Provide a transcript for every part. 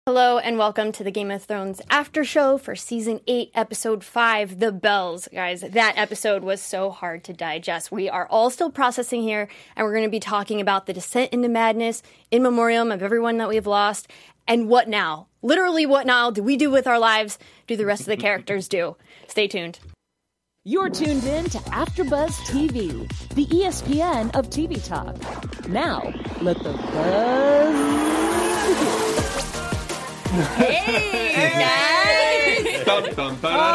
Hello and welcome to the Game of Thrones after show for season 8, episode 5, The Bells. Guys, that episode was so hard to digest. We are all still processing here, and we're going to be talking about the descent into madness, in memoriam of everyone that we've lost, and what now? Literally, what now do we do with our lives? Do the rest of the characters do? Stay tuned. You're tuned in to AfterBuzz TV, the ESPN of TV talk. Now, let the buzz begin. Hey, guys! Welcome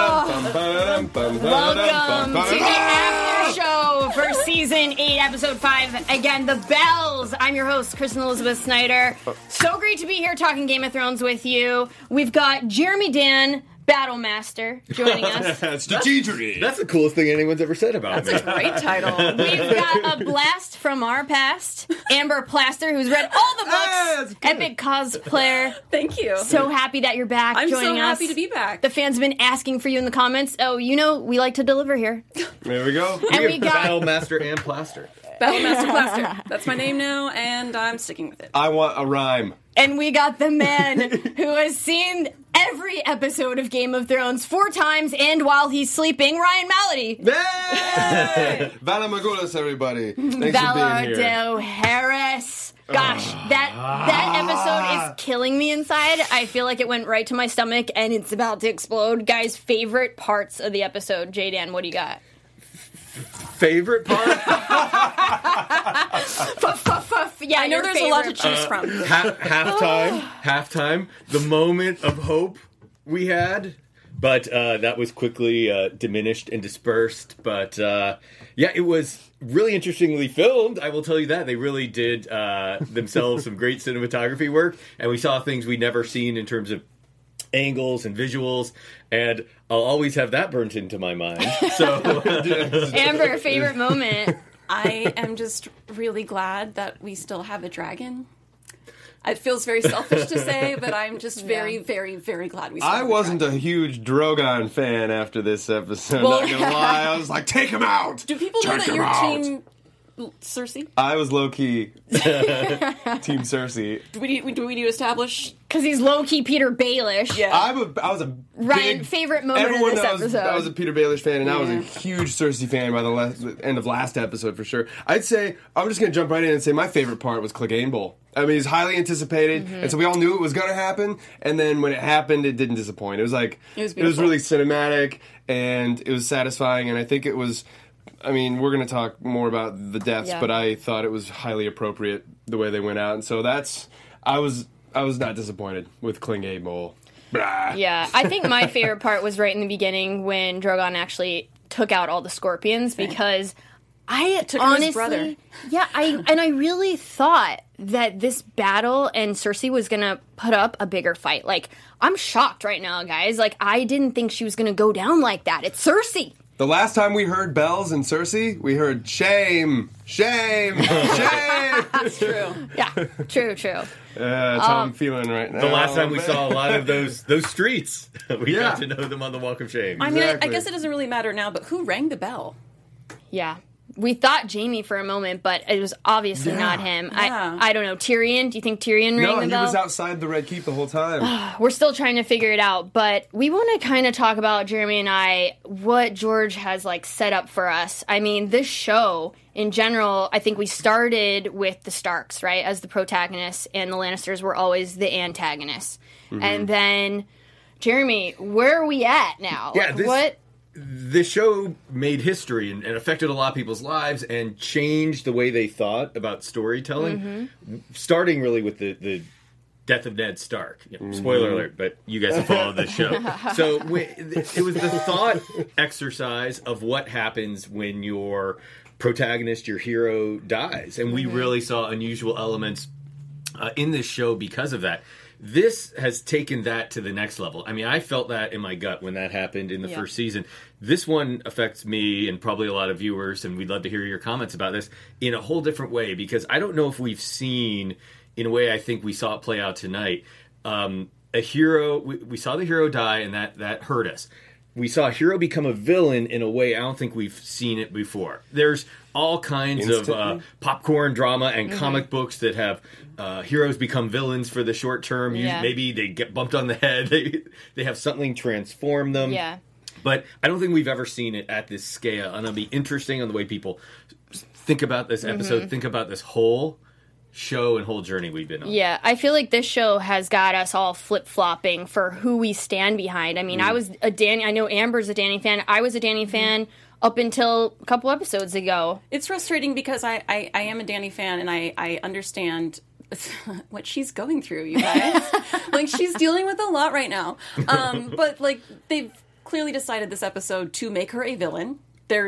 to the after show for season 8, episode 5. Again, The Bells. I'm your host, Kristen Elizabeth Snyder. So great to be here talking Game of Thrones with you. We've got Jeremy Dan, Battlemaster, joining us. Strategy. That's the coolest thing anyone's ever said about me. That's a great title. We've got a blast from our past, Amber Plaster, who's read all the books, epic cosplayer. Thank you. So happy that you're back I'm joining so us. happy to be back. The fans have been asking for you in the comments. Oh, you know, we like to deliver here. There we go. And we got Battlemaster and Plaster. Battlemaster Plaster. That's my name now, and I'm sticking with it. I want a rhyme. And we got the man who has seen every episode of Game of Thrones 4 times, and while he's sleeping, Ryan Malady. Hey! Vala Magulas, everybody. Thanks for being here. Valardo Harris. Gosh, that episode is killing me inside. I feel like it went right to my stomach, and it's about to explode. Guys, favorite parts of the episode. J-Dan, what do you got? Favorite part? Yeah, I know there's a lot to choose from. Halftime. The moment of hope we had. But that was quickly diminished and dispersed. But yeah, it was really interestingly filmed. I will tell you that. They really did themselves some great cinematography work. And we saw things we'd never seen in terms of angles and visuals, and I'll always have that burnt into my mind. So, Amber, favorite moment? I am just really glad that we still have a dragon. It feels very selfish to say, but I'm just very, very, very glad we still have I wasn't a a huge Drogon fan after this episode, Well- not gonna lie. I was like, take him out! Do people know that you're Team Cersei? I was low-key Team Cersei. Do we need to establish? Because he's low-key Peter Baelish. Yeah. I was a Ryan, big... favorite moment Everyone of this knows episode. I was a Peter Baelish fan, and I was a huge Cersei fan by the end of last episode, for sure. I'd say, I'm just going to jump right in and say my favorite part was Clegane Bowl. I mean, it's highly anticipated, and so we all knew it was going to happen, and then when it happened, it didn't disappoint. It was like, it was really cinematic, and it was satisfying, and I think it was... I mean, we're going to talk more about the deaths, but I thought it was highly appropriate the way they went out, and so I was not disappointed with Clegane Bowl. Yeah, I think my favorite part was right in the beginning when Drogon actually took out all the scorpions, because I took honestly, his brother. Yeah, I really thought that this battle and Cersei was gonna put up a bigger fight. Like, I'm shocked right now, guys. Like, I didn't think she was gonna go down like that. It's Cersei. The last time we heard bells and Cersei, we heard shame, shame, shame. That's true. Yeah, true. That's how I'm feeling right now. the last time we saw a lot of those streets, we got to know them on the Walk of Shame. I mean, I Exactly. guess it doesn't really matter now, but who rang the bell? Yeah. We thought Jaime for a moment, but it was obviously not him. Yeah. I don't know. Tyrion? Do you think Tyrion rang No, the he bell? was outside the Red Keep the whole time. We're still trying to figure it out, but we want to kind of talk about, Jeremy and I, what George has like set up for us. I mean, this show in general, I think we started with the Starks, right, as the protagonists, and the Lannisters were always the antagonists. And then, Jeremy, where are we at now? Yeah, Like, this- what? This show made history and affected a lot of people's lives and changed the way they thought about storytelling, starting really with the death of Ned Stark. Spoiler alert, but you guys have followed this show. So it was the thought exercise of what happens when your protagonist, your hero, dies. And we really saw unusual elements in this show because of that. This has taken that to the next level. I mean, I felt that in my gut when that happened in the first season. This one affects me and probably a lot of viewers, and we'd love to hear your comments about this, in a whole different way, because I don't know if we've seen, in a way I think we saw it play out tonight, a hero, we saw the hero die, and that hurt us. we saw a hero become a villain in a way I don't think we've seen it before. There's all kinds of popcorn drama and comic books that have heroes become villains for the short term. Yeah. Maybe they get bumped on the head. They have something transform them. Yeah. But I don't think we've ever seen it at this scale. And it'll be interesting on the way people think about this episode, think about this whole show and whole journey we've been on. Yeah, I feel like this show has got us all flip-flopping for who we stand behind. I mean, I know Amber's a Danny fan. I was a Danny fan up until a couple episodes ago. It's frustrating because I am a Danny fan, and I understand what she's going through, you guys. Like, she's dealing with a lot right now. But, like, they've clearly decided this episode to make her a villain.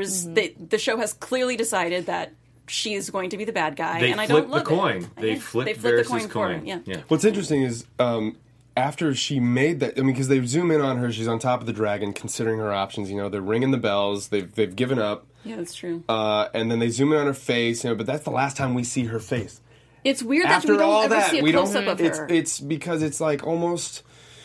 The show has clearly decided that she's going to be the bad guy, and I don't love the coin. They flipped the coin for her. Yeah. What's interesting is after she made that, I mean, because they zoom in on her, she's on top of the dragon, considering her options. You know, they're ringing the bells. They've given up. Yeah, that's true. And then they zoom in on her face. You know, but that's the last time we see her face. It's weird that After we don't all ever that, see a we close-up don't. of her. It's because it's like almost.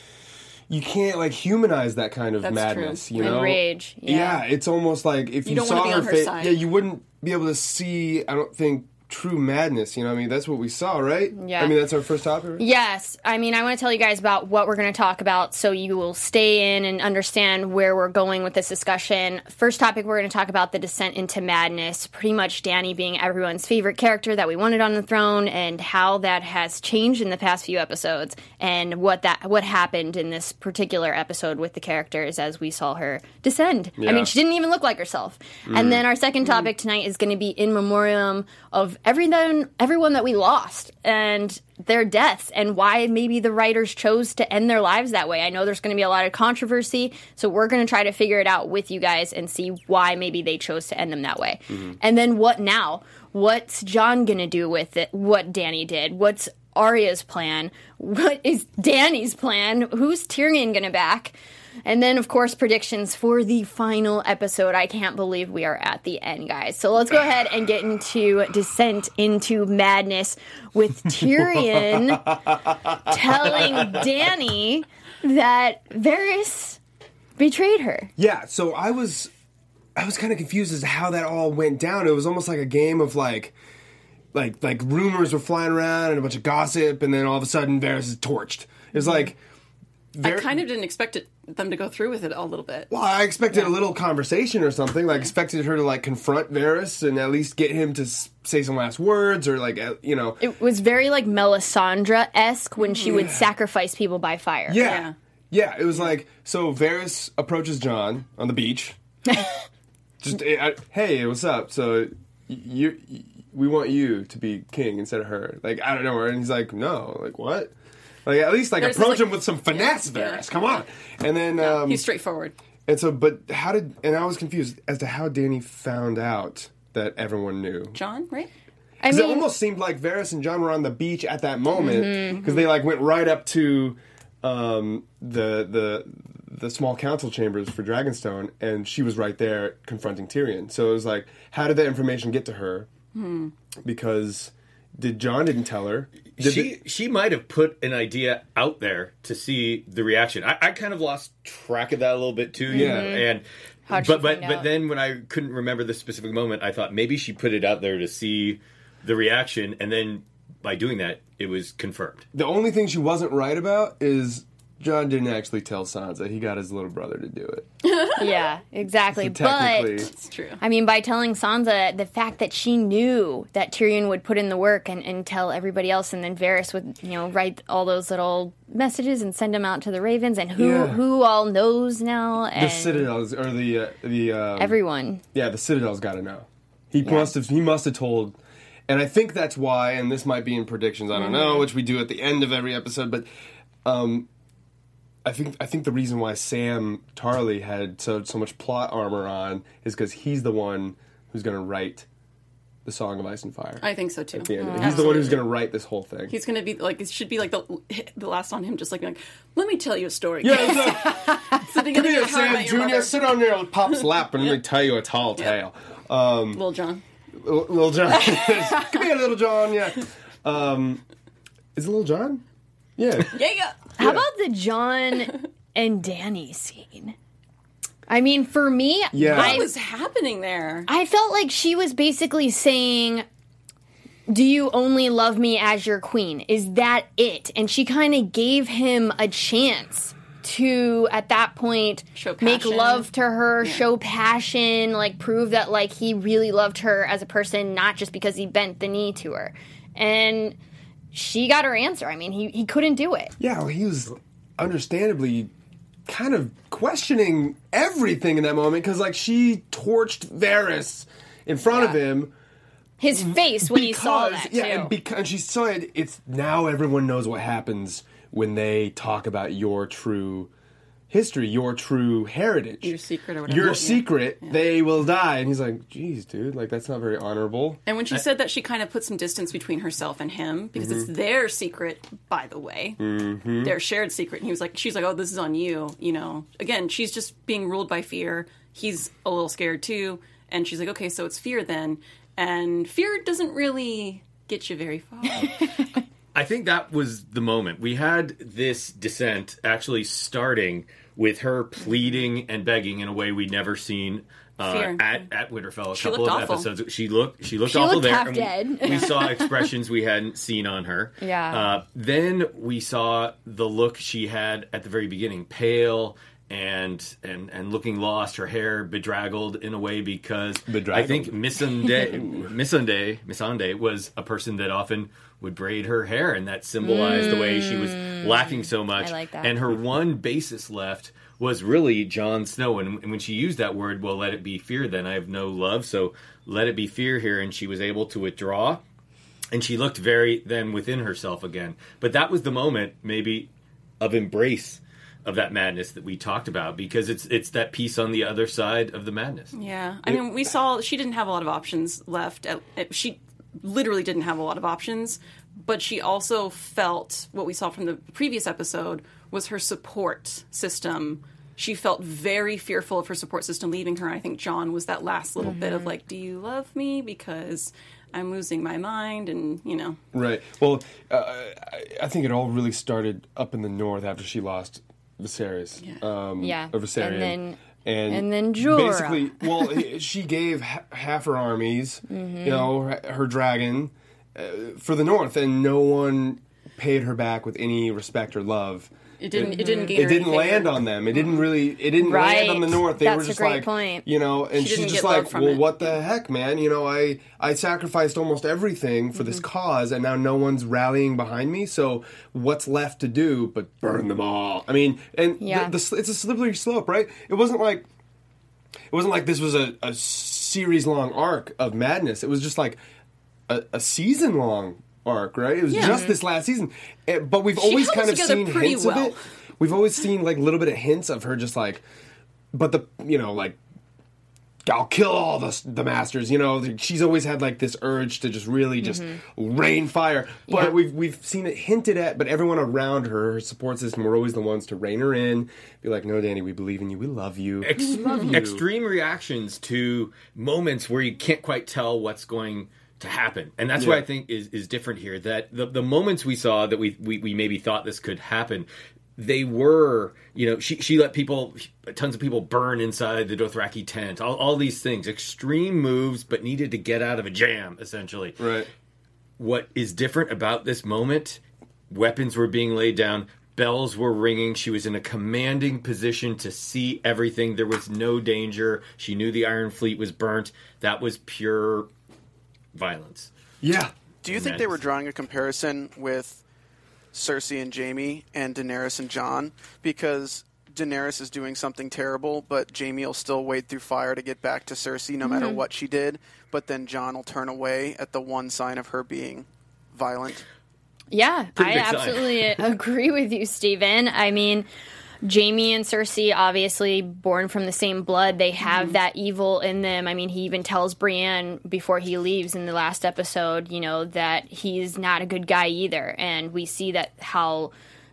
You can't like humanize that kind of That's madness, true. you know. And rage. Yeah, it's almost like if you don't wanna saw be her on her face, side. yeah, you wouldn't be able to see. I don't think true madness. You know, what I mean, that's what we saw, right? Yeah. I mean, that's our first topic. Right? Yes. I mean, I want to tell you guys about what we're going to talk about so you will stay in and understand where we're going with this discussion. First topic, we're going to talk about the descent into madness, pretty much Danny being everyone's favorite character that we wanted on the throne, and how that has changed in the past few episodes, and what happened in this particular episode with the characters as we saw her descend. Yeah. I mean, she didn't even look like herself. And then our second topic tonight is going to be in memoriam of everyone that we lost and their deaths, and why maybe the writers chose to end their lives that way. I know there's going to be a lot of controversy, so we're going to try to figure it out with you guys and see why maybe they chose to end them that way. And then what now? What's John going to do with it? What Danny did? What's Arya's plan? What is Danny's plan? Who's Tyrion going to back? And then, of course, predictions for the final episode. I can't believe we are at the end, guys. So let's go ahead and get into Descent into Madness with Tyrion telling Danny that Varys betrayed her. Yeah, so I was kind of confused as to how that all went down. It was almost like a game of like rumors were flying around and a bunch of gossip, and then all of a sudden Varys is torched. It was like I kind of didn't expect them to go through with it a little bit. Well, I expected a little conversation or something. Like, expected her to, like, confront Varys and at least get him to say some last words or, like, you know. It was very, like, Melisandre-esque when she would sacrifice people by fire. Yeah, it was like, so Varys approaches Jon on the beach. Just, hey, what's up? So, we want you to be king instead of her. Like, I don't know. And he's like, no. Like, what? Like, at least, like, approach him with some finesse, Varys. Come on. And then... he's straightforward. And so, but and I was confused as to how Danny found out that everyone knew. John, right? Because it almost seemed like Varys and Jon were on the beach at that moment, because they, like, went right up to the small council chambers for Dragonstone, and she was right there confronting Tyrion. So it was like, how did that information get to her? Because... Jon didn't tell her. She might have put an idea out there to see the reaction. I kind of lost track of that a little bit too. Yeah. And but then when I couldn't remember the specific moment, I thought maybe she put it out there to see the reaction, and then by doing that, it was confirmed. The only thing she wasn't right about is Jon didn't actually tell Sansa. He got his little brother to do it. Yeah, exactly. So technically, but It's true. I mean, by telling Sansa, the fact that she knew that Tyrion would put in the work and tell everybody else, and then Varys would, write all those little messages and send them out to the Ravens, and who all knows now. And the Citadels or the everyone. Yeah, the Citadel's got to know. He must have told, and I think that's why. And this might be in predictions. I don't know, which we do at the end of every episode, but. I think the reason why Sam Tarly had so much plot armor on is because he's the one who's going to write the Song of Ice and Fire. I think so too. At the end of it. He's the one who's going to write this whole thing. He's going to be like, it should be like the last on him, just like being like, let me tell you a story. Yeah, it's like, come here, How I Sam Met Your Jr., Mother. sit on your pop's lap and let me tell you a tall tale. Little John. Little John. Come here, Little John, yeah. Is it Little John? Yeah. Yeah. How about the Jon and Danny scene? I mean, for me, Yeah. What was happening there? I felt like she was basically saying, do you only love me as your queen? Is that it? And she kind of gave him a chance to, at that point, Show make passion. love to her, show passion, like prove that like he really loved her as a person, not just because he bent the knee to her. And she got her answer. I mean, he couldn't do it. Yeah, well, he was understandably kind of questioning everything in that moment because, like, she torched Varys in front of him. His face when he saw that, too. Yeah, and she said it's now everyone knows what happens when they talk about your true history, your true heritage. Your secret or whatever. Your Yeah. secret, they will die. And he's like, geez, dude, like, that's not very honorable. And when she said that, she kind of put some distance between herself and him because it's their secret, by the way, their shared secret. And he was like, she's like, oh, this is on you. You know, again, she's just being ruled by fear. He's a little scared too, and she's like, okay, so it's fear then, and fear doesn't really get you very far. I think that was the moment. We had this descent actually starting with her pleading and begging in a way we'd never seen Fear. at Winterfell. A She couple looked of awful. episodes. She looked She awful looked there. half and dead. we saw expressions we hadn't seen on her. Yeah. Then we saw the look she had at the very beginning, pale and looking lost, her hair bedraggled in a way because I think Missandei was a person that often would braid her hair, and that symbolized the way she was lacking so much. I like that. And her one basis left was really Jon Snow. And when she used that word, well, let it be fear then. I have no love, so let it be fear here. And she was able to withdraw. And she looked very then within herself again. But that was the moment, maybe, of embrace of that madness that we talked about, because it's that piece on the other side of the madness. Yeah. I mean, we saw she didn't have a lot of options left. She literally didn't have a lot of options, but she also felt what we saw from the previous episode was her support system. She felt very fearful of her support system leaving her. I think Jon was that last little bit of like, do you love me? Because I'm losing my mind, and, you know. Right. Well, I think it all really started up in the north after she lost Viserys. Yeah. Or Viserion. And then Jorah. Basically, well, she gave half her armies, you know, her dragon, for the north, and no one paid her back with any respect or love. It didn't gain her It didn't any land favor. on them. It didn't land Right. on the north. They That's were a just great like, point. you know, and She she's didn't just get love like, from well, it. what the heck, man? You know, I sacrificed almost everything for this cause, and now no one's rallying behind me. So what's left to do but burn them all? I mean, and Yeah. it's a slippery slope, right? It wasn't like this was a series long arc of madness. It was just like a season long arc, right? It was just this last season, but we've always held kind it of together seen pretty hints well. of it. We've always seen like a little bit of hints of her just like, but like, I'll kill all the masters. You know, she's always had like this urge to just really just rain fire. But Yeah. we've seen it hinted at. But everyone around her support system were always the ones to rein her in. Be like, no, Dany, we believe in you. We love you. Extreme reactions to moments where you can't quite tell what's going to happen, and that's what I think is different here. That the moments we saw that we maybe thought this could happen, they were, you know, she let tons of people burn inside the Dothraki tent, all these things, extreme moves, but needed to get out of a jam, essentially. Right. What is different about this moment? Weapons were being laid down. Bells were ringing. She was in a commanding position to see everything. There was no danger. She knew the Iron Fleet was burnt. That was pure violence. Yeah. Do you think they were drawing a comparison with Cersei and Jaime and Daenerys and Jon? Because Daenerys is doing something terrible, but Jaime will still wade through fire to get back to Cersei no matter what she did. But then Jon will turn away at the one sign of her being violent. Yeah, Pretty I big sign. absolutely agree with you, Stephen. I mean, Jaime and Cersei, obviously born from the same blood, they have that evil in them. I mean, he even tells Brienne before he leaves in the last episode, you know, that he's not a good guy either. And we see that how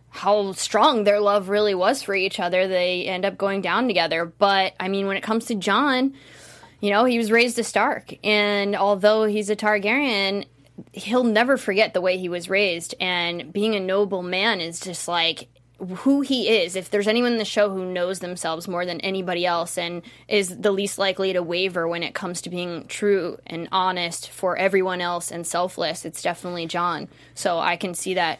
strong their love really was for each other. They end up going down together. But, I mean, when it comes to Jon, you know, he was raised a Stark. And although he's a Targaryen, he'll never forget the way he was raised. And being a noble man is just like who he is. If there's anyone in the show who knows themselves more than anybody else and is the least likely to waver when it comes to being true and honest for everyone else and selfless, it's definitely John. So I can see that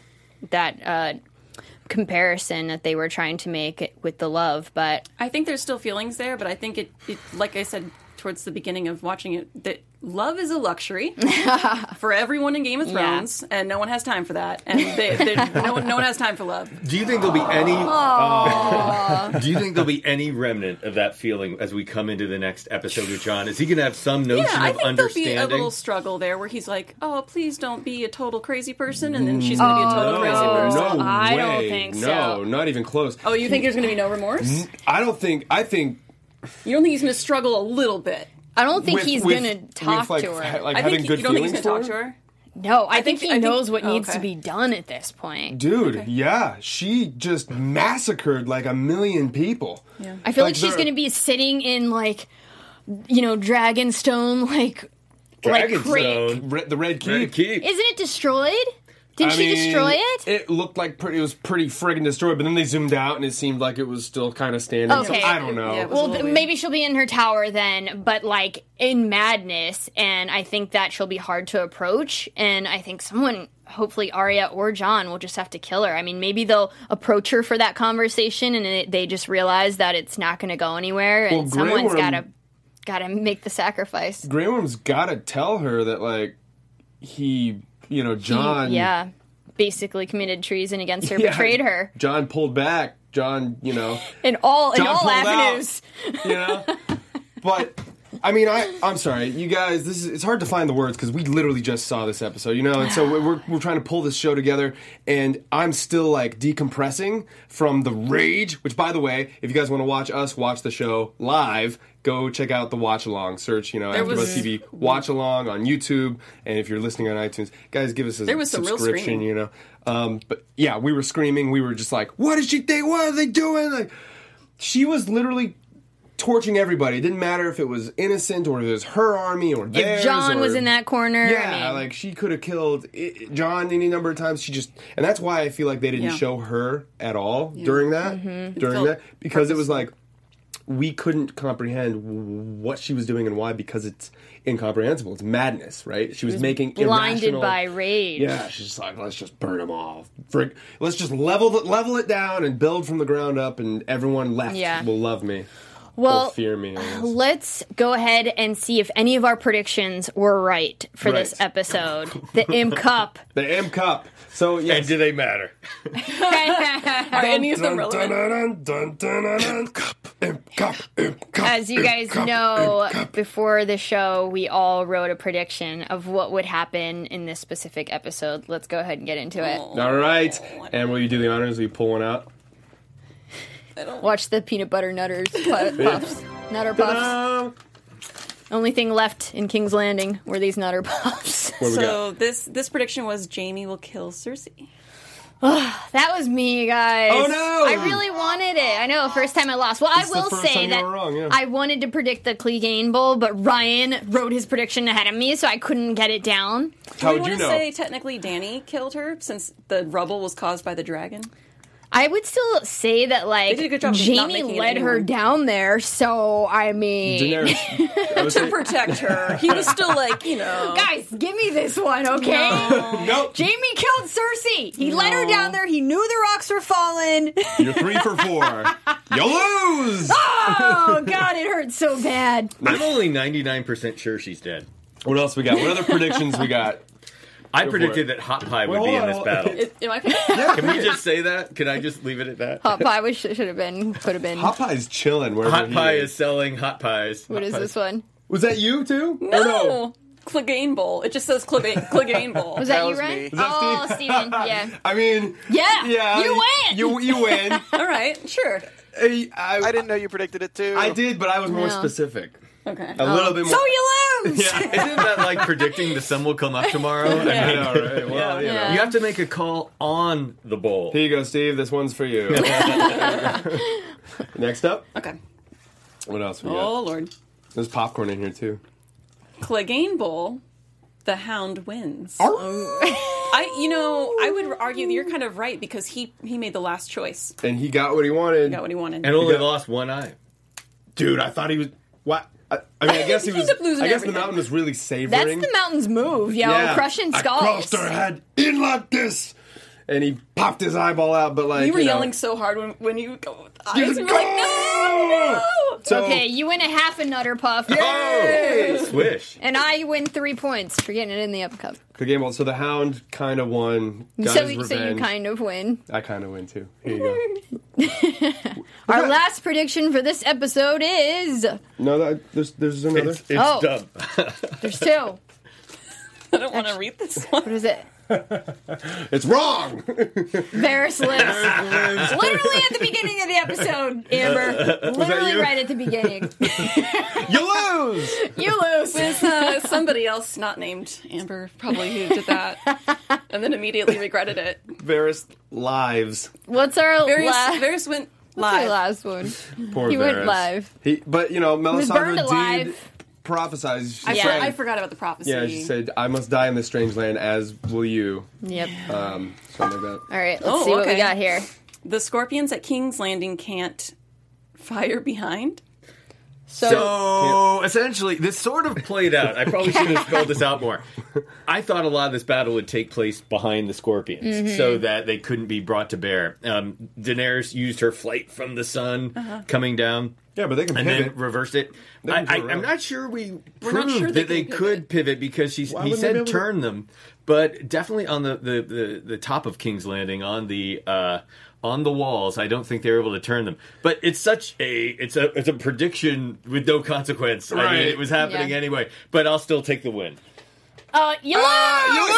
comparison that they were trying to make with the love, but I think there's still feelings there, but I think it like I said towards the beginning of watching it, that love is a luxury for everyone in Game of Thrones, and no one has time for that. And no one has time for love. Do you think there'll be any? Do you think there'll be any remnant of that feeling as we come into the next episode with John? Is he going to have some notion Yeah, I of think understanding? there'll be a little struggle there where he's like, "Oh, please don't be a total crazy person," and then she's going to be a total crazy person. No I way. don't think so. No, not even close. Oh, you think there's going to be no remorse? I think You don't think he's going to struggle a little bit? I don't think he's going to talk like, to her. Like I having think good you don't think feelings he's going to for talk her? to her? No, I think I he think- knows what oh, needs okay. to be done at this point. Dude, yeah, she just massacred like 1 million people. Yeah. I feel like Like, she's they're- going to be sitting in Dragonstone, Dragonstone. The Red Keep. Red Keep. Isn't it destroyed? Didn't I she mean, destroy it? It looked like it was pretty friggin' destroyed, but then they zoomed out and it seemed like it was still kind of standing. Okay. So I don't know. Yeah, it was- Well, a little maybe she'll be in her tower then, but in madness, and I think that she'll be hard to approach. And I think someone, hopefully Arya or Jon, will just have to kill her. I mean, maybe they'll approach her for that conversation, and they just realize that it's not going to go anywhere, and Well, someone's Grey Worm- gotta make the sacrifice. Grey Worm's gotta tell her that, John. Yeah, basically committed treason against her, Yeah, betrayed her John pulled back. John, in all Jon pulled out. avenues. But I mean, I'm sorry, you guys. It's hard to find the words because we literally just saw this episode, and so we're trying to pull this show together, and I'm still decompressing from the rage. Which, by the way, if you guys want to watch us watch the show live, go check out the watch along. Search, AfterBuzz TV watch along on YouTube, and if you're listening on iTunes, guys, give us a There was some real subscription. screaming. But yeah, we were screaming. We were just like, "What did she think? What are they doing?" She was literally torching everybody. It didn't matter if it was innocent or if it was her army or theirs. If Jon was or- in that corner, Yeah, I mean, she could have killed Jon any number of times. And that's why I feel like they didn't Yeah. show her at all during that. Because it was we couldn't comprehend what she was doing and why, because it's incomprehensible. It's madness, right? She was making blinded irrational- by rage. Yeah, she's just like, let's just burn them all. Let's just level it down and build from the ground up, and everyone left will love me. Well, or fear me, I guess. let's go ahead and see if any of our predictions were right for this Right. episode. The Imp Cup. The M Cup. So yes. And do they matter? Are any of them relevant? Imp Cup. As you guys know, before the show, we all wrote a prediction of what would happen in this specific episode. Let's go ahead and get into it. All right. And will you do the honors? Will you pull one out? Watch the peanut butter nutters puffs. Nutter puffs. Only thing left in King's Landing were these nutter puffs. What do we got? So this prediction was Jaime will kill Cersei. That was me, guys. Oh, no! I really wanted it. I know, first time I lost. Well, This is I the will first say time you that were wrong, yeah. I wanted to predict the Clegane Bowl, but Ryan wrote his prediction ahead of me, so I couldn't get it down. How Do would we you want to know? say technically Dany killed her since the rubble was caused by the dragon? I would still say that, They did a good job of not Jaime making it led her anyone. down there, so, I mean... Daenerys. I would To say- protect her. He was still Guys, give me this one, okay? Nope. Jaime killed Cersei. He led her down there. He knew the rocks were falling. You're 3 for 4. You lose! Oh, God, it hurts so bad. I'm only 99% sure she's dead. What else we got? What other predictions we got? I for predicted it. that Hot Pie would Well, be in hold this on. battle. Am I Can we just say that? Can I just leave it at that? Hot pie should have been, could have been. Hot Pie's chilling wherever Hot he Pie is. is selling hot pies. What is this one? Was that you too? Or No! Clegane Bowl. It just says Clegane Bowl. Was that That you, was Ryan? me. Was that Oh, Steve? Steven, yeah. I mean, Yeah, yeah, you win! You win. All right, sure. I didn't know you predicted it too. I did, but I was more No. specific. Okay. A little bit more. So you lose! Yeah. Isn't that like predicting the sun will come up tomorrow? I mean, I know, right? Well, you know. Yeah. you have to make a call on the bowl. Here you go, Steve. This one's for you. Next up, Okay. what else we got? Oh, Lord. There's popcorn in here too. Clegane Bowl, the Hound wins. I would argue that you're kind of right because he made the last choice. And he got what he wanted. He got what he wanted. And only lost one eye. Dude, I thought he was... What? I guess he was... ended up losing I guess everything. the mountain was really savoring. That's the mountain's move, yo. Yeah. Crushing I skulls. crossed her head in like this. And he popped his eyeball out, but like... You were know, yelling so hard when you go with the eyes. Just You were like, no! So, Okay, you win a half a Nutter Puff. Oh, swish. And I win 3 points for getting it in the upcup. the game ball. So the Hound kind of won. Got So his you revenge. kind of win. I kind of win too. Here you go. Our last prediction for this episode is... No, there's another. It's Oh. dumb. There's 2. I don't want to read this one. What is it? It's wrong. Varys lives. Literally at the beginning of the episode, Amber. Literally you? right at the beginning. You lose. You lose. With somebody else not named Amber, probably who did that, and then immediately regretted it. Varys lives. What's our Varys went What's our live. last one? Poor He Varys. went live. But was burned Melisandre did alive. prophesize. She I said, I forgot about the prophecy. Yeah, she said, "I must die in this strange land, as will you." Yep. Something like that. All right, let's Oh, see what we okay. got here. The Scorpions at King's Landing can't fire behind. So essentially, this sort of played out. I probably should have spelled this out more. I thought a lot of this battle would take place behind the Scorpions, so that they couldn't be brought to bear. Daenerys used her flight from the sun coming down. Yeah, but they can And pivot. then reversed it. They can turn I'm around. not sure we not proved sure that they they can could pivot because he wouldn't they be said able to- turn them, but definitely on the top of King's Landing on the walls. I don't think they were able to turn them. But it's a prediction with no consequence. I mean, Right. it was happening Yeah. anyway. But I'll still take the win. You lose! You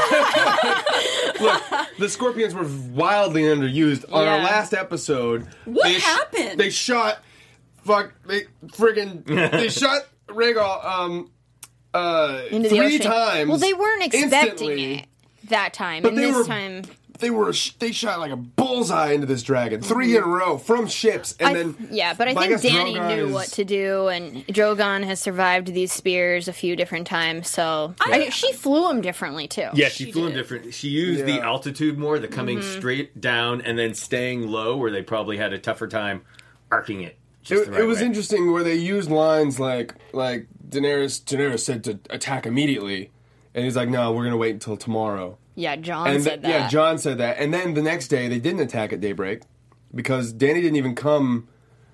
lose! Look, the Scorpions were wildly underused on our Yeah. last episode. What they happened? They shot. They shot Rhaegal. Into the 3 ocean. times. Well, they weren't expecting instantly. it that time, But and they this were- time. They shot like a bullseye into this dragon 3 in a row from ships, and then But I think guess Dany Drogon knew is- what to do, and Drogon has survived these spears a few different times, so she flew him differently too. Yeah, she flew them different. She used the Yeah. altitude more, the coming straight down and then staying low, where they probably had a tougher time arcing it. Just the right It was way. interesting where they used lines like Daenerys said to attack immediately, and he's like, "No, we're gonna wait until tomorrow." Yeah, John And said that. yeah, John said that, and then the next day they didn't attack at daybreak because Dany didn't even come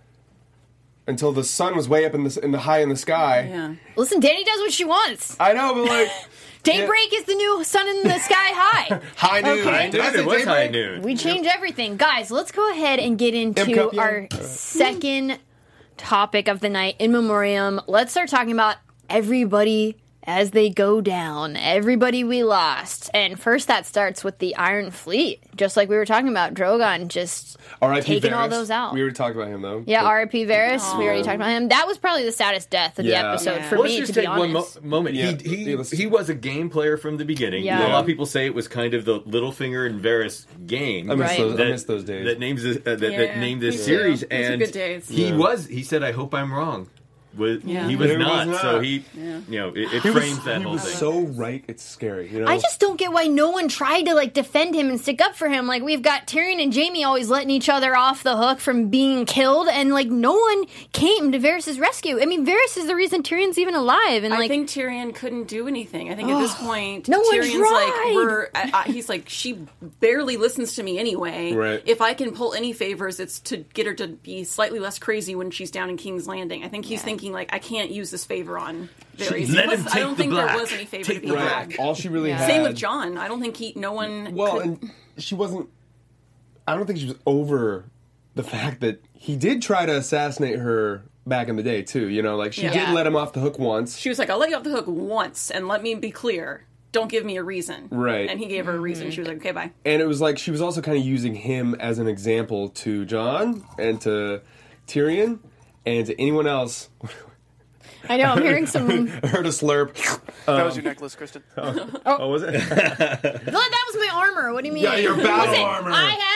until the sun was way up in the high in the sky. Yeah. Listen, Dany does what she wants. I know, but like Daybreak is the new sun in the sky high. high noon. Okay. High Did I noon. say It was high daybreak? noon. We change everything. Guys, let's go ahead and get into M-Cup, yeah. our second topic of the night, in memoriam. Let's start talking about everybody as they go down, everybody we lost. And first that starts with the Iron Fleet. Just like we were talking about, Drogon just R.I.P. taking all Varys. those out. We already talked about him though. Yeah, But- R.I.P. Varys. We already talked about him. That was probably the saddest death of the Yeah. episode Yeah. for Let's me, just to be take one honest. moment. Yeah. He was a game player from the beginning. Yeah. You know, a lot of people say it was kind of the Littlefinger and Varys game. I miss, Right. those, I miss those days. That names this, that Yeah, named me this too. series, Those were and good days. he said, "I hope I'm wrong." Yeah. He was He was not, not. so it frames that he whole was thing. so right, it's scary. You know? I just don't get why no one tried to defend him and stick up for him. Like, we've got Tyrion and Jaime always letting each other off the hook from being killed, and no one came to Varys' rescue. I mean, Varys is the reason Tyrion's even alive, and I think Tyrion couldn't do anything. I think at this point, No one Tyrion's tried. he's like, she barely listens to me anyway. Right. If I can pull any favors, it's to get her to be slightly less crazy when she's down in King's Landing. I think he's thinking I can't use this favor on Varys. Let him I take don't the think black. there was any favor Take to be the right. had. All she really had. Same with John. I don't think no one. Well, could, and she wasn't. I don't think she was over the fact that he did try to assassinate her back in the day too. You know, she Yeah. did let him off the hook once. she was like, "I'll let you off the hook once, and let me be clear. Don't give me a reason." Right. And he gave her a reason. She was like, "Okay, bye." And it was she was also kind of using him as an example to Jon and to Tyrion and to anyone else. I know, I'm hearing some... I heard a slurp. That was your necklace, Kristen. Oh, was it? that was my armor. What do you mean? Yeah, your battle Listen, armor. I had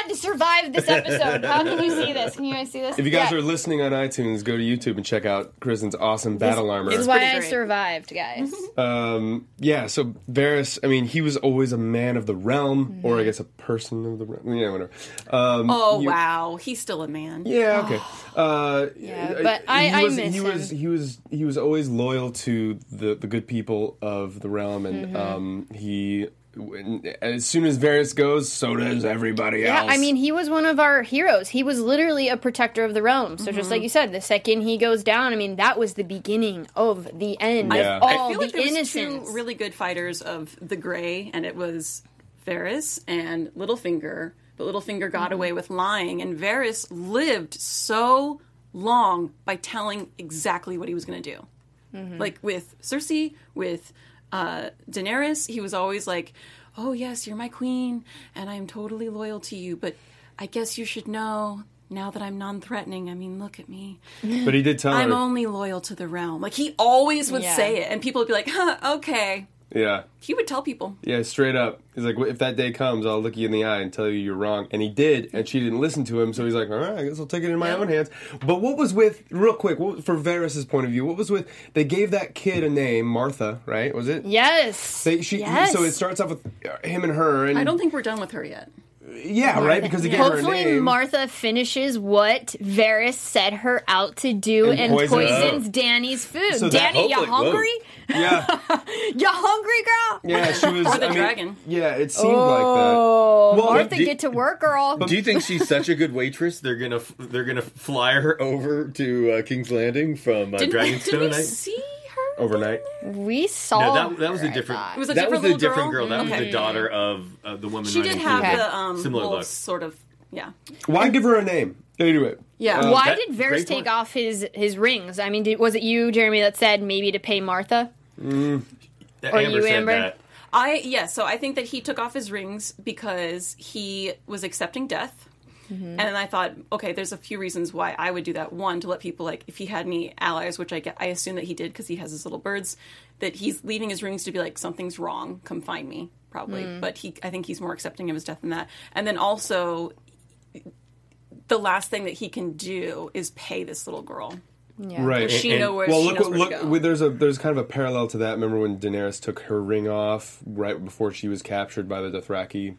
had to survive this episode. How can you see this? Can you guys see this? If you guys are listening on iTunes, go to YouTube and check out Kristen's awesome battle armor. This is why I great. survived, guys. Yeah, so Varys, I mean, he was always a man of the realm, or I guess a person of the realm. Yeah, whatever. Wow, he's still a man. Yeah, okay. but I miss him. He was always loyal to the good people of the realm, and as soon as Varys goes, so does everybody else. Yeah, I mean, he was one of our heroes. He was literally a protector of the realm. So just like you said, the second he goes down, I mean, that was the beginning of the end Yeah. of I all feel like the there was innocence. two really good fighters of the Grey, and it was Varys and Littlefinger. But Littlefinger got away with lying, and Varys lived so long by telling exactly what he was going to do. Like with Cersei, with Daenerys, he was always like, "Oh yes, you're my queen, and I'm totally loyal to you. But I guess you should know now that I'm non-threatening. I mean, look at me. But he did tell I'm her. only loyal to the realm." Like he always would Yeah. say it, and people would be like, "Huh, okay." Yeah. He would tell people. Yeah, straight up. He's like, if that day comes, I'll look you in the eye and tell you you're wrong. And he did, and she didn't listen to him, so he's like, all right, I guess I'll take it in my own hands. But what was with, real quick, for Varys' point of view, what was with, they gave that kid a name, Martha, right? Was it? Yes. Yes. So it starts off with him and her. And I don't think we're done with her yet. Yeah, right? Because he gave her a Hopefully name. Martha finishes what Varys set her out to do and poisons Dany's food. So that- Dany, you hopefully- whoa. hungry? Yeah. You hungry, girl? Yeah, she was. Or the dragon. Yeah, it seemed like that. Oh, Well, Martha, do- get to work, girl. Do you think she's such a good waitress? They're gonna fly her over to King's Landing from Did Dragonstone. we see her Overnight. We saw No, that was her, a I different. thought. It was a that different was a little different girl? girl. That was Okay. the daughter of the woman. She did running have through the similar wolf look. sort of, yeah. Why give her a name? Anyway. Yeah. Why that- did Varys great take point. off his rings? I mean, was it you, Jeremy, that said maybe to pay Martha? Or Amber you, said Amber? that. So I think that he took off his rings because he was accepting death. And then I thought, okay, there's a few reasons why I would do that. One, to let people, like, if he had any allies, which I assume that he did because he has his little birds, that he's leaving his rings to be like, something's wrong, come find me, probably. But I think he's more accepting of his death than that. And then also, the last thing that he can do is pay this little girl. Yeah. Right. She knows where well, she knows where to go. There's kind of a parallel to that. Remember when Daenerys took her ring off right before she was captured by the Dothraki?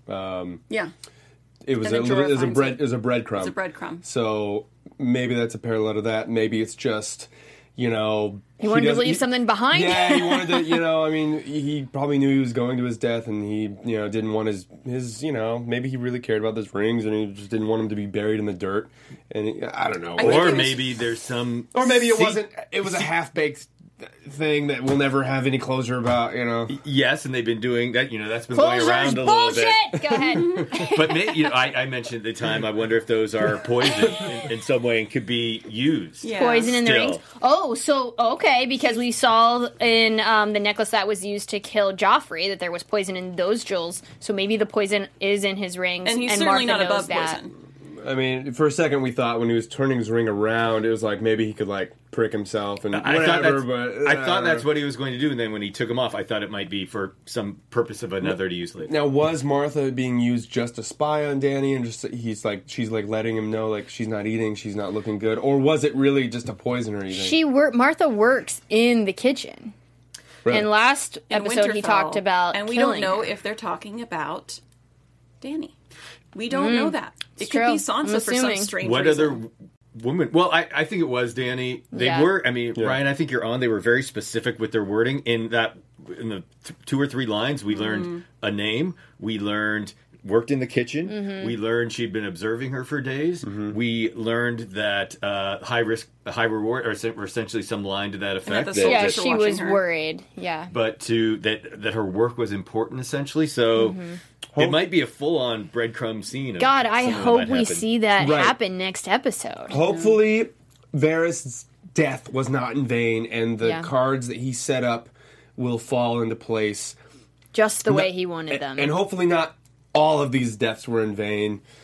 Yeah. It was And a then little, Jorah it was a finds bread. it. It was a breadcrumb. It's a breadcrumb. So maybe that's a parallel to that. Maybe it's just, He wanted to doesn't- leave something behind. Yeah, he wanted to. I mean, he probably knew he was going to his death, and he, didn't want his. Maybe he really cared about those rings, and he just didn't want him to be buried in the dirt. And I don't know. I think Or it was- maybe there's some. Or maybe it se- wasn't. It was a half baked thing that we'll never have any closure about. Yes, and they've been doing that. That's been going Closure's around a bullshit. little bit. Go ahead. But I mentioned at the time. I wonder if those are poison in some way and could be used. Yeah. Poison in the Still. rings. Oh, so okay, because we saw in the necklace that was used to kill Joffrey that there was poison in those jewels. So maybe the poison is in his rings, And he's and certainly Martha not knows above that. poison. I mean, for a second we thought when he was turning his ring around, it was like maybe he could prick himself and I whatever. thought but I thought that's what he was going to do, and then when he took him off, I thought it might be for some purpose of another to use later. Now, was Martha being used just to spy on Dany, and just she's letting him know she's not eating, she's not looking good, or was it really just to poison her? You think? Martha works in the kitchen. Really? And last In episode he Winterfell, talked about and we killing don't know her. if they're talking about Dany. We don't know that. It true. could be I'm Sansa for some assuming. strange What reason. other woman? Well, I think it was Dany. They Yeah. were. I mean, Ryan, I think you're on. They were very specific with their wording in that. In the 2 or 3 lines, we learned a name. We learned worked in the kitchen. We learned she'd been observing her for days. We learned that high risk, high reward, or essentially some line to that effect. the that- soldiers Yeah, are she watching was her. worried. Yeah. but that her work was important, essentially. So it might be a full-on breadcrumb scene. Of God, I something that hope might we happen. see that Right. happen next episode. Hopefully, Varys' death was not in vain, and the Yeah. cards that he set up will fall into place. Just the way he wanted them. And hopefully not all of these deaths were in vain.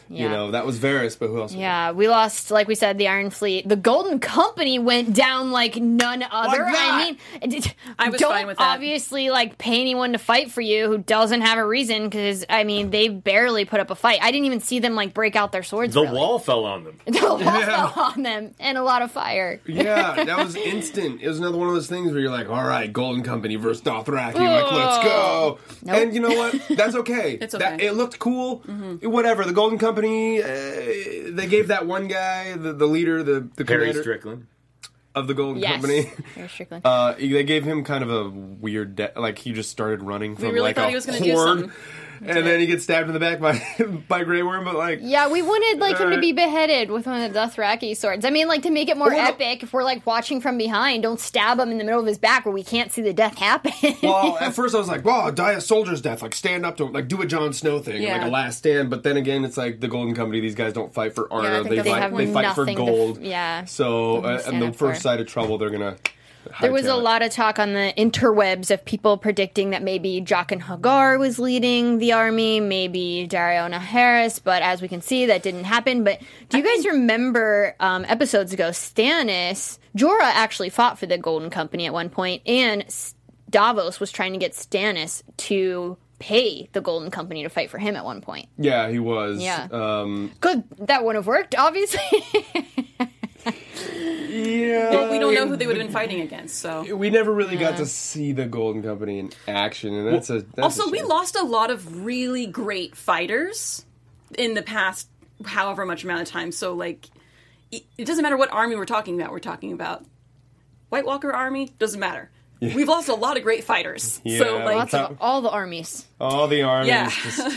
Yeah. You know, that was Varys, but who else? Yeah, we lost, like we said, the Iron Fleet. The Golden Company went down like none other. Like that. I mean, I was don't fine with that. obviously like pay anyone to fight for you who doesn't have a reason, because I mean they barely put up a fight. I didn't even see them like break out their swords. The really. wall fell on them. The wall fell on them, and a lot of fire. Yeah, that was instant. It was another one of those things where you're like, all right, Golden Company versus Dothraki. Like, let's go. Nope. And you know what? That's okay. It's okay. It looked cool. Whatever. The Golden Company, they gave that one guy, the leader, the Harry commander Strickland. of the Golden Yes, Company. Harry Strickland. They gave him kind of a weird, like he just started running from really like thought a he was gonna do horde. something. And then he gets stabbed in the back by Grey Worm, but like... Yeah, we wanted like him to be beheaded with one of the Dothraki swords. I mean, like to make it more Well, epic, if we're like watching from behind, don't stab him in the middle of his back where we can't see the death happen. Well, at first I was like, wow, die a soldier's death. Like, stand up to him. Like, do a Jon Snow thing. Yeah. Like, a last stand. But then again, it's like the Golden Company. These guys don't fight for honor. I think they they fight, have they fight for nothing to- gold. yeah, So, nothing to and stand the up first for. sight of trouble, they're going to... There was a lot of talk on the interwebs of people predicting that maybe Jaqen Hagar was leading the army, maybe Dariona Harris, but as we can see, that didn't happen. But do you guys remember episodes ago, Stannis, Jorah actually fought for the Golden Company at one point, and Davos was trying to get Stannis to pay the Golden Company to fight for him at one point. Yeah, he was. Yeah. Um, Good, that wouldn't have worked, obviously. yeah. Well, we don't know who they would have been fighting against, so. We never really got to see the Golden Company in action, and that's a... That's Also, a we shame. lost a lot of really great fighters in the past however much amount of time. So, like, it doesn't matter what army we're talking about. We're talking about White Walker army, doesn't matter. We've lost a lot of great fighters. Yeah, So, like, Lots of all the armies. All the armies Yeah. just...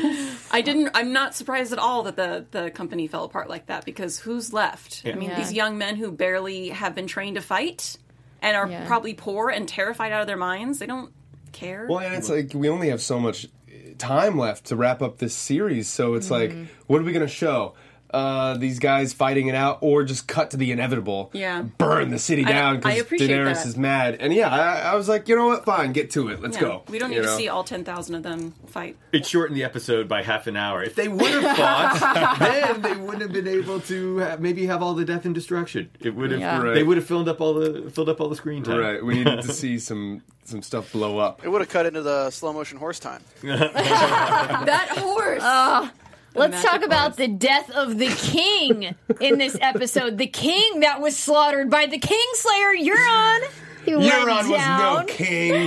I'm not surprised at all that the company fell apart like that, because who's left? I mean, Yeah. these young men who barely have been trained to fight and are Yeah. probably poor and terrified out of their minds. They don't care. Well, and it's like we only have so much time left to wrap up this series, so it's like, what are we going to show? These guys fighting it out, or just cut to the inevitable. Yeah. Burn the city down I because appreciate Daenerys that. is mad. And yeah, I was like, you know what? Fine, get to it. Let's Yeah. go. We don't need You to know? see all 10,000 of them fight. It shortened the episode by half an hour. If they would have fought, then they wouldn't have been able to maybe have all the death and destruction. It would have. Yeah. Right. They would have filled up all the screen time. Right, we needed to see some stuff blow up. It would have cut into the slow motion horse time. That horse! Let's magic talk about horse. the death of the king in this episode. The king that was slaughtered by the Kingslayer, Euron. He went Euron was down. no king.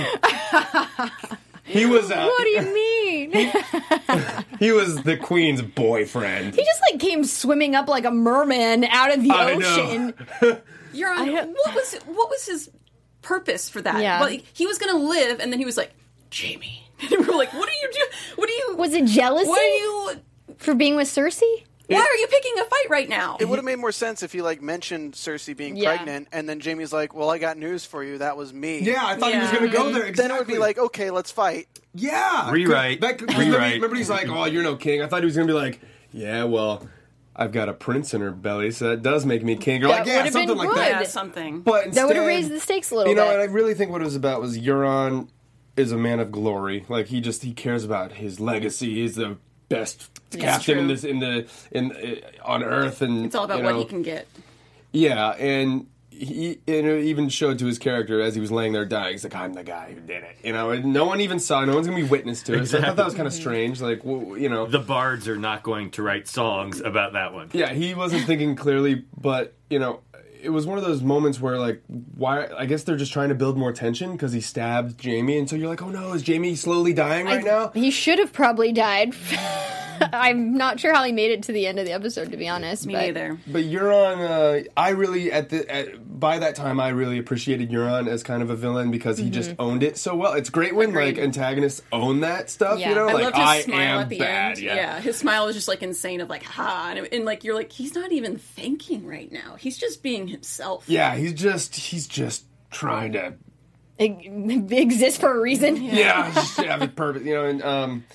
He was What do you mean? he was the queen's boyfriend. He just like came swimming up like a merman out of the I know. ocean. Euron, what was his purpose for that? Yeah. Well, he was going to live, and then he was like, Jamie. And we were like, what are you doing? What are you... Was it jealousy What are you... for being with Cersei? Why are you picking a fight right now? It would have made more sense if he like mentioned Cersei being Yeah. pregnant, and then Jamie's like, "Well, I got news for you. That was me." Yeah, I thought he was Yeah. going to go there. Exactly. Then it would be like, "Okay, let's fight." yeah. Rewrite. Rewrite. Remember he's like, oh, you're no king. I thought he was going to be like, yeah, well, I've got a prince in her belly, so that does make me king. Or That like, yeah, would've been something like good. that. Yeah, something. But instead, That would have raised the stakes a little You know, bit. and I really think what it was about was Euron is a man of glory. Like he cares about his legacy. He's the best captain in true. this on Earth, and It's all about you what know, he can get. Yeah, and it even showed to his character as he was laying there dying. He's like, "I'm the guy who did it." You know, and no one even saw. No one's gonna be witness to it. So I thought that was kind of strange. Like, well, you know, The bards are not going to write songs about that one. yeah, he wasn't thinking clearly, but you know, it was one of those moments where like, why? I guess they're just trying to build more tension because he stabbed Jamie, and so you're like, oh no, is Jamie slowly dying right now? He should have probably died. I'm not sure how he made it to the end of the episode, to be honest. Me but neither. But Euron, I really by that time I really appreciated Euron as kind of a villain because he just owned it so well. It's great when Agreed. like antagonists own that stuff. Yeah. You know, I like loved his I smile am at the bad. end. Yeah. His smile was just like insane of like, ha. And like, you're like, he's not even thinking right now. He's just being himself. Yeah, he's just trying to it exists for a reason. just have a purpose, you know, and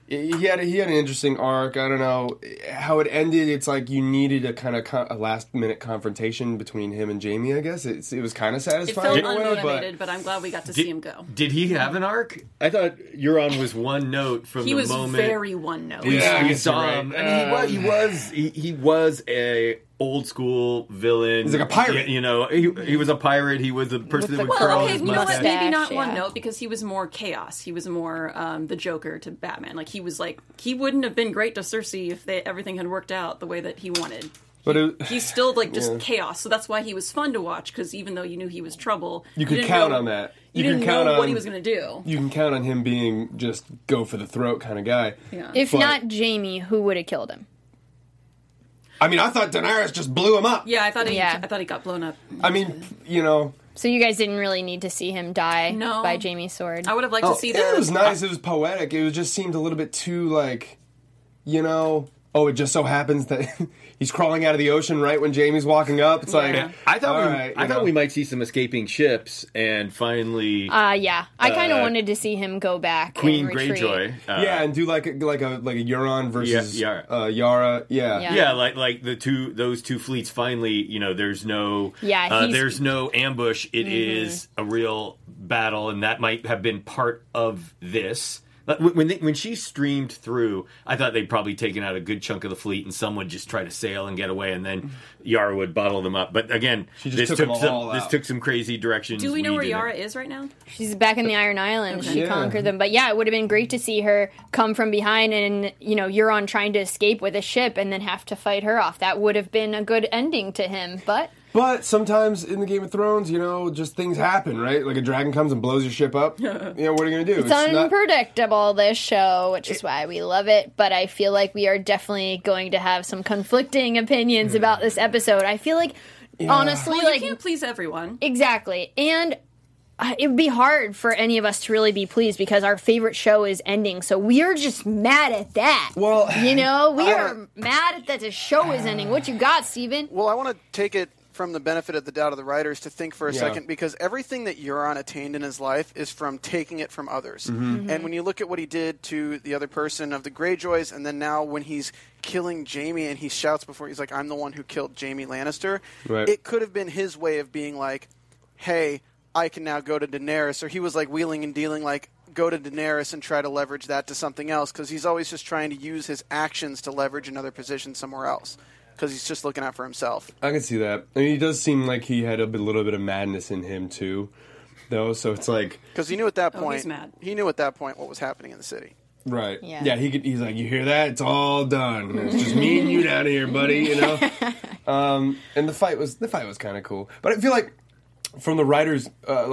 He had an interesting arc. I don't know how it ended. It's like you needed a kind of a last minute confrontation between him and Jamie. I guess it was kind of It satisfying. felt in a way, unmotivated, but I'm glad we got to see him go. Did he have an arc? I thought Euron was one note from He the was moment very one note. Yeah, I we guess saw you're him. right. I mean, he was a old school villain. He's like a pirate. You know, he was a pirate. He was a person that would Well, curl okay, his you know what? mustache. Maybe not Yeah. one note because he was more chaos. He was more the Joker to Batman. Like he wouldn't have been great to Cersei if everything had worked out the way that he wanted. But He's still just chaos, so that's why he was fun to watch. Because even though you knew he was trouble, you could didn't count know- on that. You can didn't count know on what he was going to do. You can count on him being just go for the throat kind of guy. Yeah. If But- not Jamie, who would have killed him? I mean, I thought Daenerys just blew him up. Yeah, I thought he Yeah. got blown up. I mean, you know. So you guys didn't really need to see him die No. by Jamie's sword. I would have liked to see It was nice. It was poetic. It just seemed a little bit too like, you know. Oh, it just so happens that he's crawling out of the ocean right when Jamie's walking up. It's Yeah. like I thought all we, right, I you thought know. we might see some escaping ships and finally Yeah. I kind of wanted to see him go back Queen and retreat. Greyjoy. Yeah, and do like a Euron versus Yeah, Yara. Yeah. Yeah. Yeah, like those two fleets finally, you know, there's no there's no ambush. It is a real battle, and that might have been part of this. But when she streamed through, I thought they'd probably taken out a good chunk of the fleet, and some would just try to sail and get away, and then Yara would bottle them up. But again, She just took them all this out. took some crazy directions. Do we know where didn't. Yara is right now? She's back in the Iron Islands. She Yeah. conquered them. But yeah, it would have been great to see her come from behind and, you know, Euron trying to escape with a ship and then have to fight her off. That would have been a good ending to him. But sometimes in the Game of Thrones, you know, just things happen, right? Like a dragon comes and blows your ship up. You know, what are you going to do? it's unpredictable, this show, which is why we love it. But I feel like we are definitely going to have some conflicting opinions about this episode. I feel like, honestly, Well, you like... can't please everyone. Exactly. And it would be hard for any of us to really be pleased because our favorite show is ending. So we are just mad at that. Well, you know, we are mad at that the show is ending. What you got, Steven? Well, I want to take it from the benefit of the doubt of the writers to think for a second, because everything that Euron attained in his life is from taking it from others. And when you look at what he did to the other person of the Greyjoys, and then now when he's killing Jaime and he shouts before, he's like, I'm the one who killed Jaime Lannister, Right. it could have been his way of being like, hey, I can now go to Daenerys, or he was like wheeling and dealing like, go to Daenerys and try to leverage that to something else, because he's always just trying to use his actions to leverage another position somewhere else, because he's just looking out for himself. I can see that. I mean, he does seem like he had a little bit of madness in him, too, though, so it's like... Because he knew at that Oh, point, he's mad. he knew at that point what was happening in the city. Right. Yeah. He's like, you hear that? It's all done. It's just me and you down here, buddy, you know? And the fight was kind of cool. But I feel like from the writers,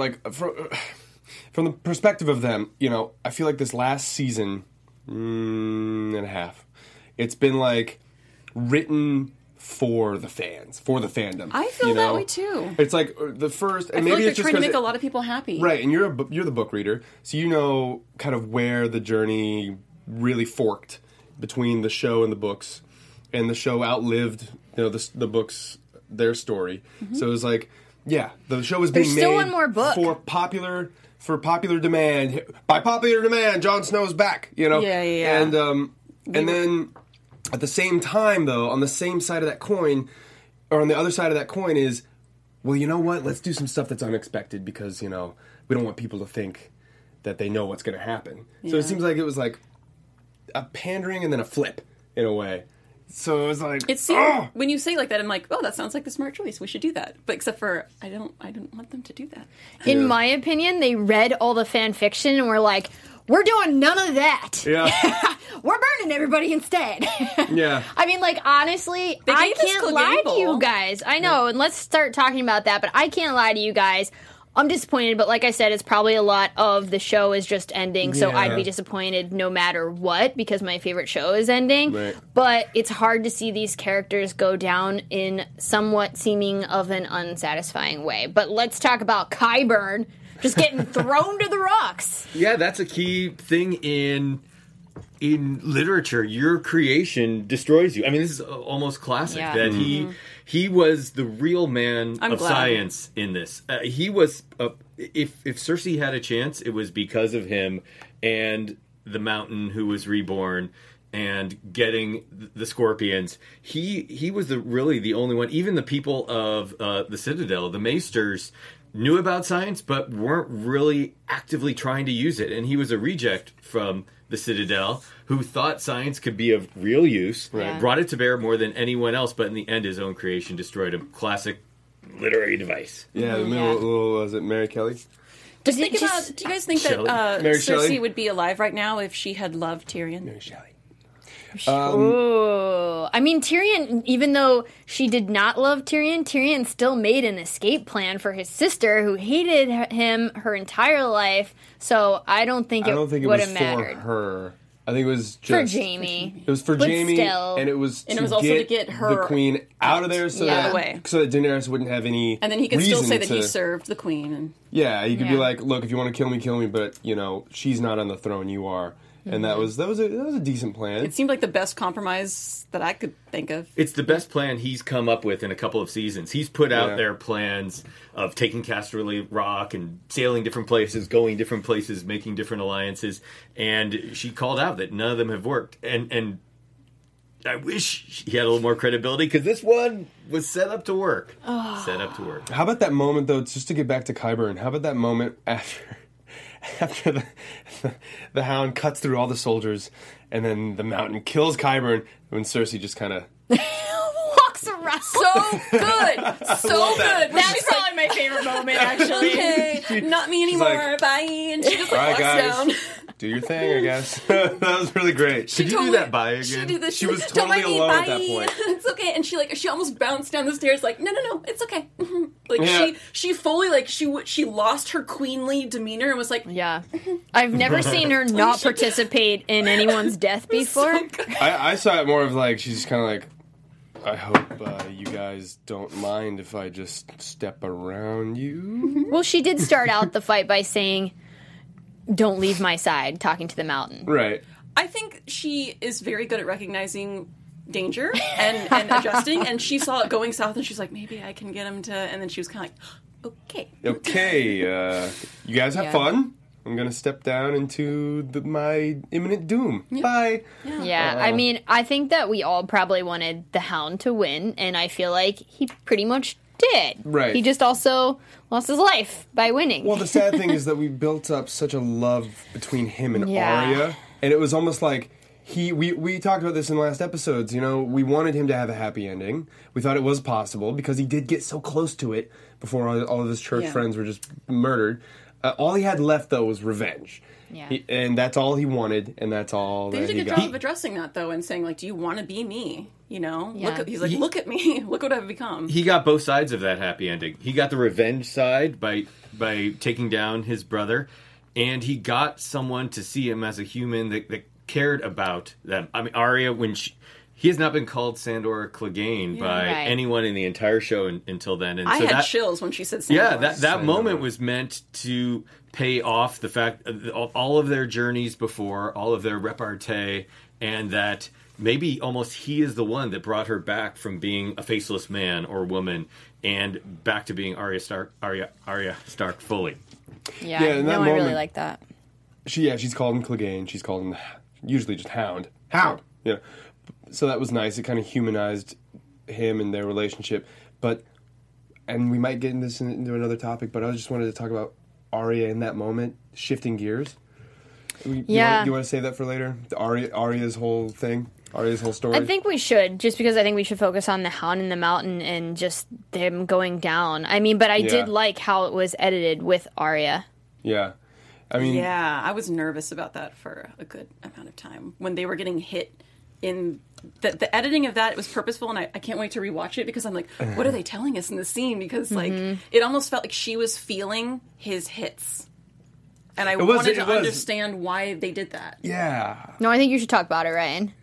from the perspective of them, you know, I feel like this last season and a half, it's been like written for the fans, for the fandom. I feel you that know? way too. It's like the first, and I feel maybe like they're it's just trying to 'cause make a lot of people happy. right, and you're the book reader, so you know kind of where the journey really forked between the show and the books, and the show outlived the books, their story. So it was like, yeah, the show was being There's made still one more book. for popular demand. By popular demand, Jon Snow's back. You know, Yeah. And then at the same time, though, on the same side of that coin, or on the other side of that coin is, well, you know what? Let's do some stuff that's unexpected because, you know, we don't want people to think that they know what's going to happen. So it seems like it was like a pandering and then a flip in a way. So it was like, It seemed, when you say it like that, I'm like, oh, that sounds like the smart choice. We should do that. But except for, I don't want them to do that. In my opinion, they read all the fan fiction and were like, we're doing none of that. yeah, We're burning everybody instead. yeah. I mean, like, honestly, They I gave us can't lie to Clegane you Bowl. guys. I know, and let's start talking about that, but I can't lie to you guys. I'm disappointed, but like I said, it's probably a lot of the show is just ending, so Yeah. I'd be disappointed no matter what because my favorite show is ending. Right. But it's hard to see these characters go down in somewhat seeming of an unsatisfying way. But let's talk about Qyburn just getting thrown to the rocks. Yeah, that's a key thing in literature. Your creation destroys you. I mean, this is almost classic Yeah. that he was the real man I'm of glad. science in this. He was if Cersei had a chance, it was because of him. And the Mountain, who was reborn, and getting the Scorpions, he was really the only one. Even the people of the Citadel, the Maesters, knew about science, but weren't really actively trying to use it. And he was a reject from the Citadel who thought science could be of real use, brought it to bear more than anyone else, but in the end, his own creation destroyed him. Classic literary device. Yeah, the middle, was it Mary Kelly? Do you guys think Shelley. that Mary Cersei Shelley? would be alive right now if she had loved Tyrion? Mary Shelley. Ooh. I mean, Tyrion, even though she did not love Tyrion, Tyrion still made an escape plan for his sister who hated him her entire life. So I don't think it would have mattered. For her. I think it was just For Jaime. It was for But Jaime, still. and it was also to get her the queen out of there, so Yeah. that away. so that Daenerys wouldn't have any. And then he could still reason say that he to- served the queen. And Yeah, you could be Yeah. like, look, if you want to kill me, but she's not on the throne, you are, and that was a decent plan. it seemed like the best compromise that I could think of. It's the best plan he's come up with in a couple of seasons. He's put out Yeah. there plans of taking Casterly Rock and sailing different places, going different places, making different alliances, and she called out that none of them have worked. And I wish he had a little more credibility, because this one was set up to work. Set up to work. How about that moment, though, just to get back to Qyburn, how about that moment after the Hound cuts through all the soldiers, and then the Mountain kills Qyburn, when Cersei just kind of... Walks around. So good! So good! That's probably my favorite moment, actually. Okay, not me anymore, like, bye. And she just All right, walks guys, down. do your thing, I guess. That was really great. Could you do that bye again? She did this. She was Don't totally mind me, alone bye. at that point. It's okay. And she almost bounced down the stairs like, no, it's okay. Like Yeah. she fully like she lost her queenly demeanor and was like, Yeah. I've never seen her not participate in anyone's death before. I saw it more of like, she's just kind of like, I hope you guys don't mind if I just step around you. Well, she did start out the fight by saying, "Don't leave my side," talking to the Mountain. Right. I think she is very good at recognizing danger and adjusting. And she saw it going south, and she's like, maybe I can get him to. And then she was kind of like, okay. Okay, you guys have Yeah. fun. I'm gonna step down into my imminent doom. Bye. Yeah, I mean, I think that we all probably wanted the Hound to win, and I feel like he pretty much did. Right. He just also lost his life by winning. Well, the sad thing is that we built up such a love between him and Yeah. Arya, and it was almost like we talked about this in the last episodes. We wanted him to have a happy ending. We thought it was possible because he did get so close to it before all of his church friends were just murdered. All he had left, though, was revenge. Yeah. And that's all he wanted, and that's all They that did a he good got. job of addressing that though, and saying like, "Do you want to be me?" Yeah. He's like, "Look at me! Look what I've become." He got both sides of that happy ending. He got the revenge side by taking down his brother, and he got someone to see him as a human that cared about them. I mean, Arya, he has not been called Sandor Clegane by Right. anyone in the entire show until then. And I so had that, chills when she said Sandor. yeah, that Sandor. moment was meant to pay off the fact all of their journeys before, all of their repartee, and that maybe almost he is the one that brought her back from being a faceless man or woman and back to being Arya Stark fully. yeah, Yeah, in that no, I really moment- like that. She's called him Clegane. She's called him usually just Hound. Hound. Yeah. So that was nice. It kind of humanized him and their relationship. And we might get into another topic, but I just wanted to talk about Arya in that moment, shifting gears. Yeah. You want to save that for later? Arya's whole thing? Arya's whole story? I think we should, just because I think we should focus on the Hound and the Mountain and just them going down. I mean, but I did like how it was edited with Arya. Yeah. I mean, Yeah, I was nervous about that for a good amount of time when they were getting hit. In the editing of that, it was purposeful, and I can't wait to rewatch it because I'm like, what are they telling us in the scene? Because like it almost felt like she was feeling his hits, and I wanted to understand why they did that. yeah. No, I think you should talk about it, Ryan.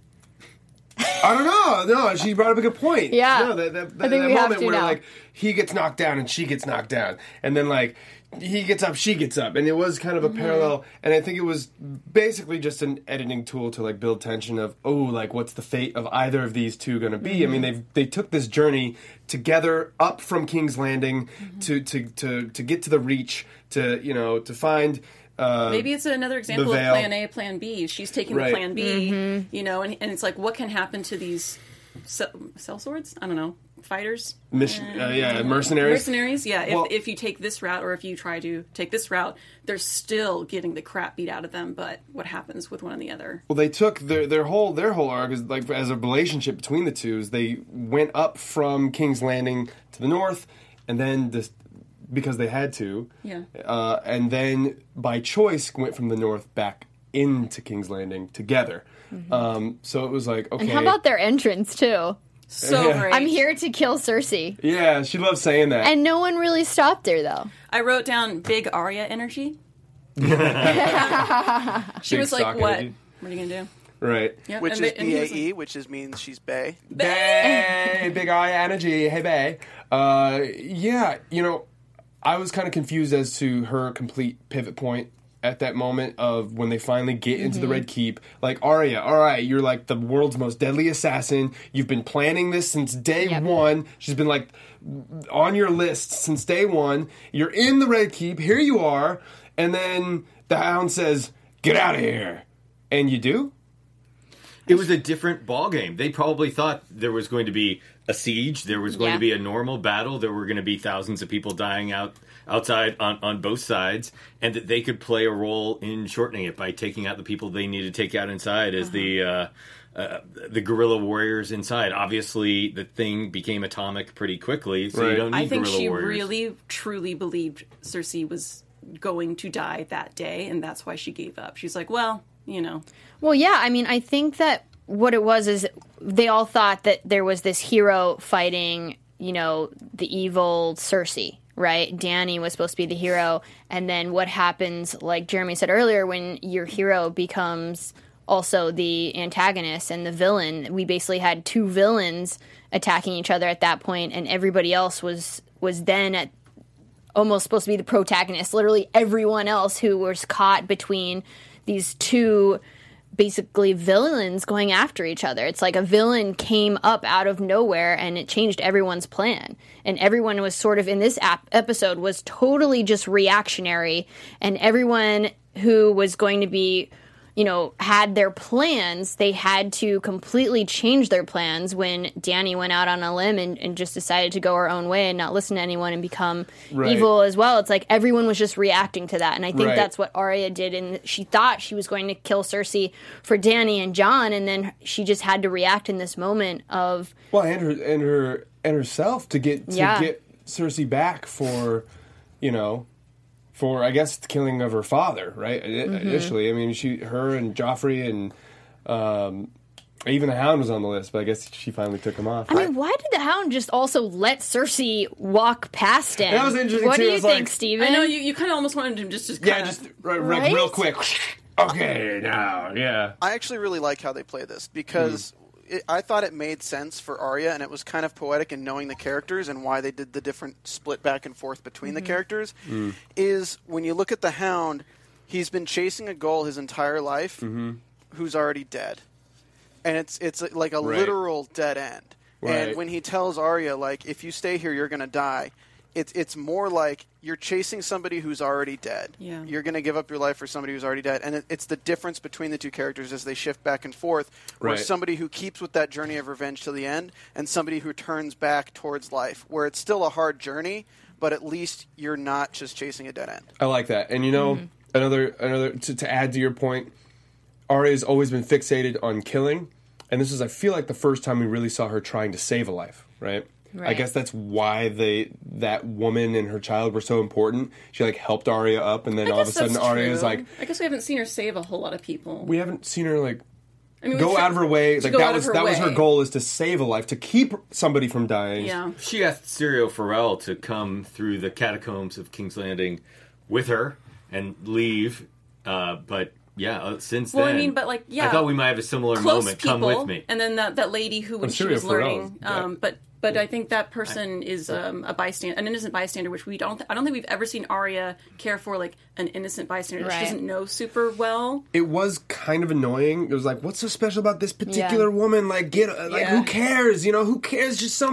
I don't know. No, she brought up a good point. Yeah. No, that I think we have moment to where now. like he gets knocked down and she gets knocked down, and then like he gets up, she gets up, and it was kind of a parallel. And I think it was basically just an editing tool to like build tension of like what's the fate of either of these two going to be. I mean, they took this journey together up from King's Landing to get to the Reach to find Maybe it's another example of veil. plan A, plan B. She's taking Right. the plan B, you know, and it's like, what can happen to these sellswords? I don't know. Fighters? Mercenaries. Mercenaries, yeah. Well- If you take this route, or if you try to take this route, they're still getting the crap beat out of them. But what happens with one and the other? Well, they took their whole arc is like as a relationship between the two. Is they went up from King's Landing to the north, and then because they had to, Yeah. and then by choice went from the north back into King's Landing together. So it was like, okay. And how about their entrance too? So Yeah. great. I'm here to kill Cersei. Yeah, she loves saying that. And no one really stopped her though. I wrote down big Arya energy. She Big was like, stock "What? energy. What are you gonna do?" Right. Yeah, Which and is they- and he was BAE, which means she's Bae. Bay, big eye energy. Hey, Bay. Yeah, I was kind of confused as to her complete pivot point at that moment of when they finally get into the Red Keep. Like, Arya, all right, you're like the world's most deadly assassin. You've been planning this since day one. She's been like on your list since day one. You're in the Red Keep. Here you are. And then the Hound says, get out of here. And you do? It was a different ballgame. They probably thought there was going to be a siege, there was going Yeah. to be a normal battle, there were going to be thousands of people dying outside on both sides, and that they could play a role in shortening it by taking out the people they need to take out inside as the guerrilla warriors inside. Obviously, the thing became atomic pretty quickly, so you Right. don't need I think guerrilla she warriors. really, truly believed Cersei was going to die that day, and that's why she gave up. She's like, well, you know. Well, yeah, I mean, I think that what it was is they all thought that there was this hero fighting, the evil Cersei, right? Dany was supposed to be the hero, and then what happens, like Jeremy said earlier, when your hero becomes also the antagonist and the villain. We basically had two villains attacking each other at that point, and everybody else was then almost supposed to be the protagonist. Literally everyone else who was caught between these two basically villains going after each other. It's like a villain came up out of nowhere and it changed everyone's plan. And everyone was sort of in this episode was totally just reactionary, and everyone who was going to be had their plans, they had to completely change their plans when Dany went out on a limb and just decided to go her own way and not listen to anyone and become Right. evil as well. It's like everyone was just reacting to that. And I think Right. that's what Arya did. And she thought she was going to kill Cersei for Dany and Jon, and then she just had to react in this moment of, Well, and herself to get Yeah. Cersei back for I guess the killing of her father, right? Initially, I mean, her and Joffrey and even the Hound was on the list, but I guess she finally took him off. I mean, why did the Hound just also let Cersei walk past him? That was interesting, What too. do It you was think, like- Steven? I know you kind of almost wanted him just yeah, kinda, just Right? real quick. Okay, now, yeah. I actually really like how they play this because I thought it made sense for Arya, and it was kind of poetic in knowing the characters and why they did the different split back and forth between the characters. Is when you look at the Hound, he's been chasing a goal his entire life who's already dead. And it's like a Right. literal dead end. Right. And when he tells Arya, like, if you stay here, you're going to die, it's more like you're chasing somebody who's already dead. Yeah. You're going to give up your life for somebody who's already dead. And it's the difference between the two characters as they shift back and forth, where Right. somebody who keeps with that journey of revenge till the end and somebody who turns back towards life, where it's still a hard journey, but at least you're not just chasing a dead end. I like that. And another to add to your point, Arya's always been fixated on killing, and this is, I feel like, the first time we really saw her trying to save a life, right? I Right. guess that's why that woman and her child were so important. She helped Arya up, and then I all of a guess sudden that's Arya's true. like, I guess we haven't seen her save a whole lot of people. we haven't seen her I mean, go we've out of her way. to Like go that out of was her that was her way. goal, is to save a life, to keep somebody from dying. Yeah. She asked Syrio Farrell to come through the catacombs of King's Landing with her and leave, but yeah, since Well, then, I mean, but I thought we might have a similar close moment. people, Come with me. and then that lady who, when she Syrio was Farrell, learning, but I think that person is a bystander, an innocent bystander, which I don't think we've ever seen Arya care for, like an innocent bystander that she Right. doesn't know super well. It was kind of annoying. It was like, what's so special about this particular woman? Like, Yeah. who cares? Who cares? Just some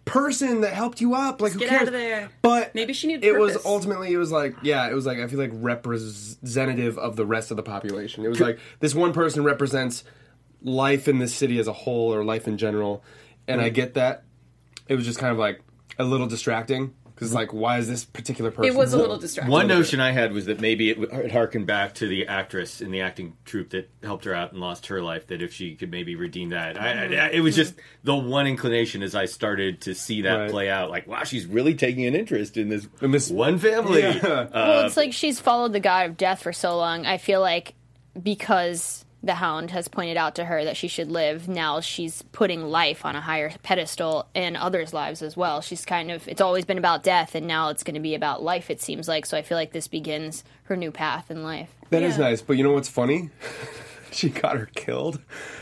person that helped you up. Like, who get cares? out of there. But Maybe she needed it was purpose. ultimately, it was like, I feel like representative of the rest of the population. It was like, this one person represents life in this city as a whole, or life in general. And I get that. It was just kind of like a little distracting. Because, like, why is this particular person? It was a little distracting. One notion I had was that maybe it harkened back to the actress in the acting troupe that helped her out and lost her life, that if she could maybe redeem that. It was just the one inclination as I started to see that play out. Like, wow, she's really taking an interest in this one family. Yeah. Well, it's like she's followed the god of death for so long. I feel like because the Hound has pointed out to her that she should live, now she's putting life on a higher pedestal in others' lives as well. She's kind of, it's always been about death, and now it's going to be about life, it seems like. So I feel like this begins her new path in life. That is nice, but you know what's funny? She got her killed.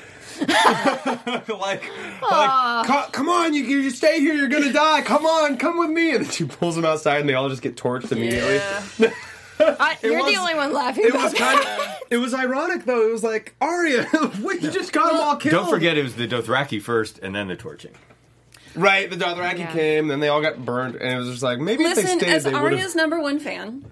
Come on, you stay here, you're gonna die. Come on, come with me. And then she pulls him outside, and they all just get torched immediately. Yeah. You're was- the only one laughing. It was kind of. It was ironic though. It was like, Arya, wait, you just got them all killed. Don't forget, it was the Dothraki first, and then the torching. Right, the Dothraki came, then they all got burned, and it was just like, maybe if they Listen, stayed, as they would Arya's have. #1 fan,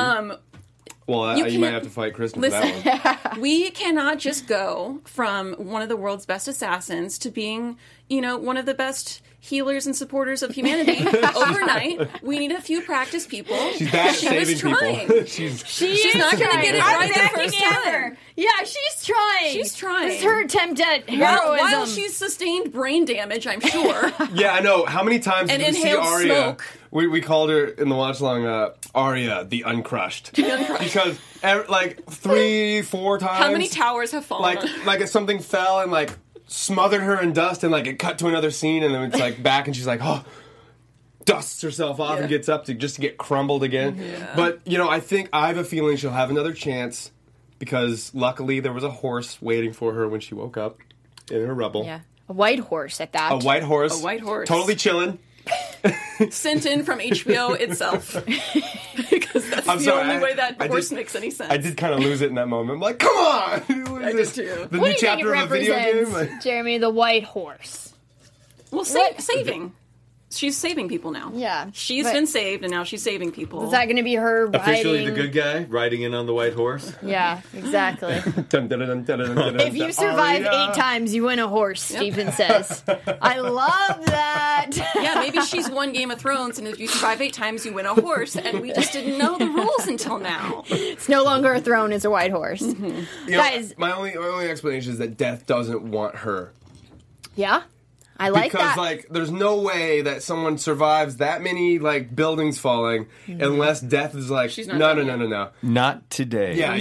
Well, you might have to fight Kristen for that one. we cannot just go from one of the world's best assassins to being, one of the best healers and supporters of humanity overnight. We need a few practice people. She's bad at She saving was trying. people. She's She's not going to get it right the first time. Yeah, she's trying. She's trying. It's her attempt at While heroism. she's sustained brain damage, I'm sure. Yeah, I know. How many times And did we see inhaled Arya? smoke. We called her in the watch long Arya the Uncrushed. Because like 3-4 times. How many towers have fallen? Like if something fell and like smothered her in dust, and like it cut to another scene, and then it's like back, and she's like, oh, dusts herself off and gets up to get crumbled again. Yeah. But I have a feeling she'll have another chance, because luckily there was a horse waiting for her when she woke up in her rubble. Yeah, a white horse at that. A white horse. A white horse. Totally chilling. Sent in from HBO itself. Because that's I'm the sorry, only way that I horse did- makes any sense. I did kind of lose it in that moment. I'm like, come on! What is I did this? too. The What new do you think it chapter of a video game? represents, Like, Jeremy? The white horse. Well, saving. She's saving people now. Yeah, She's but- been saved, and now she's saving people. Is that going to be her riding? Officially the good guy, riding in on the white horse. Yeah, exactly. dun, dun, dun, dun, dun, dun, dun, If you survive Arya. 8 times, you win a horse, Stephen says. I love that. Yeah, maybe she's won Game of Thrones, and if you survive 8 times, you win a horse, and we just didn't know the rules until now. It's no longer a throne, it's a white horse. You know, Guys- my only explanation is that death doesn't want her. Yeah, I like Because, that. there's no way that someone survives that many, buildings falling unless death is like, She's not no. done yet. Not today. Yeah,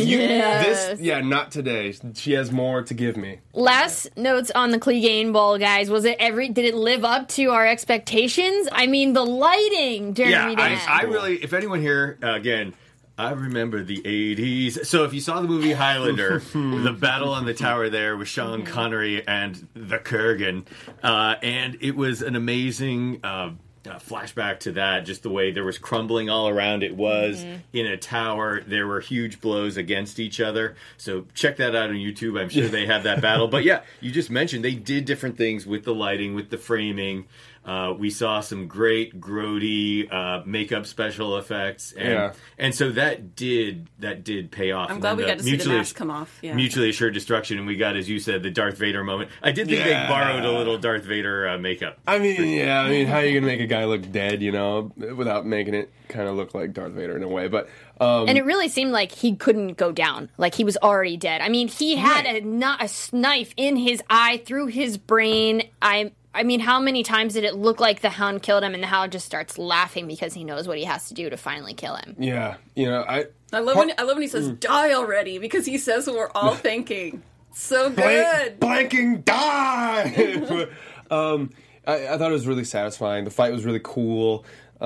not today. She has more to give me. Last notes on the Clegane Bowl, guys. Did it live up to our expectations? I mean, the lighting, Jeremy Yeah, Dan. I really, if anyone here, again, I remember the 80s. So if you saw the movie Highlander, the battle on the tower there with Sean Connery and the Kurgan, and it was an amazing flashback to that, just the way there was crumbling all around. It was in a tower. There were huge blows against each other. So check that out on YouTube. I'm sure they have that battle. But yeah, you just mentioned they did different things with the lighting, with the framing. We saw some great grody makeup special effects, and so that did pay off. I'm glad we got to see the mask come off. Yeah. Mutually assured destruction, and we got, as you said, the Darth Vader moment. I did think they borrowed a little Darth Vader makeup. I mean, how are you gonna make a guy look dead, without making it kind of look like Darth Vader in a way? But And it really seemed like he couldn't go down. Like he was already dead. I mean, he had a knife in his eye through his brain. I mean, how many times did it look like the Hound killed him, and the Hound just starts laughing because he knows what he has to do to finally kill him? yeah, I love when he says "die already" because he says what we're all thinking. So good. Blanking die. I thought it was really satisfying. The fight was really cool.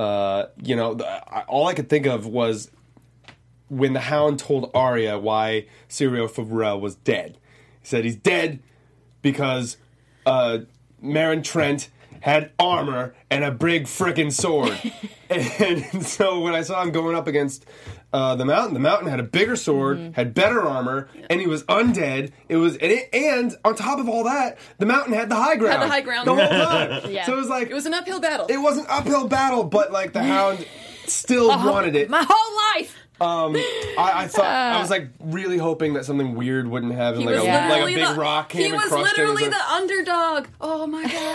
All I could think of was when the Hound told Arya why Syrio Forel was dead. He said he's dead because Meryn Trent had armor and a big frickin' sword. And so when I saw him going up against the Mountain had a bigger sword, had better armor, and he was undead. And on top of all that, the Mountain had the high ground. Had the high ground. The whole time. Yeah. So it was like... It was an uphill battle. It was an uphill battle, but like the Hound still wanted it. My whole life. I thought I was like really hoping that something weird wouldn't happen, He like was a literally big rock came He and was crushed it. literally It was the underdog. Oh my god.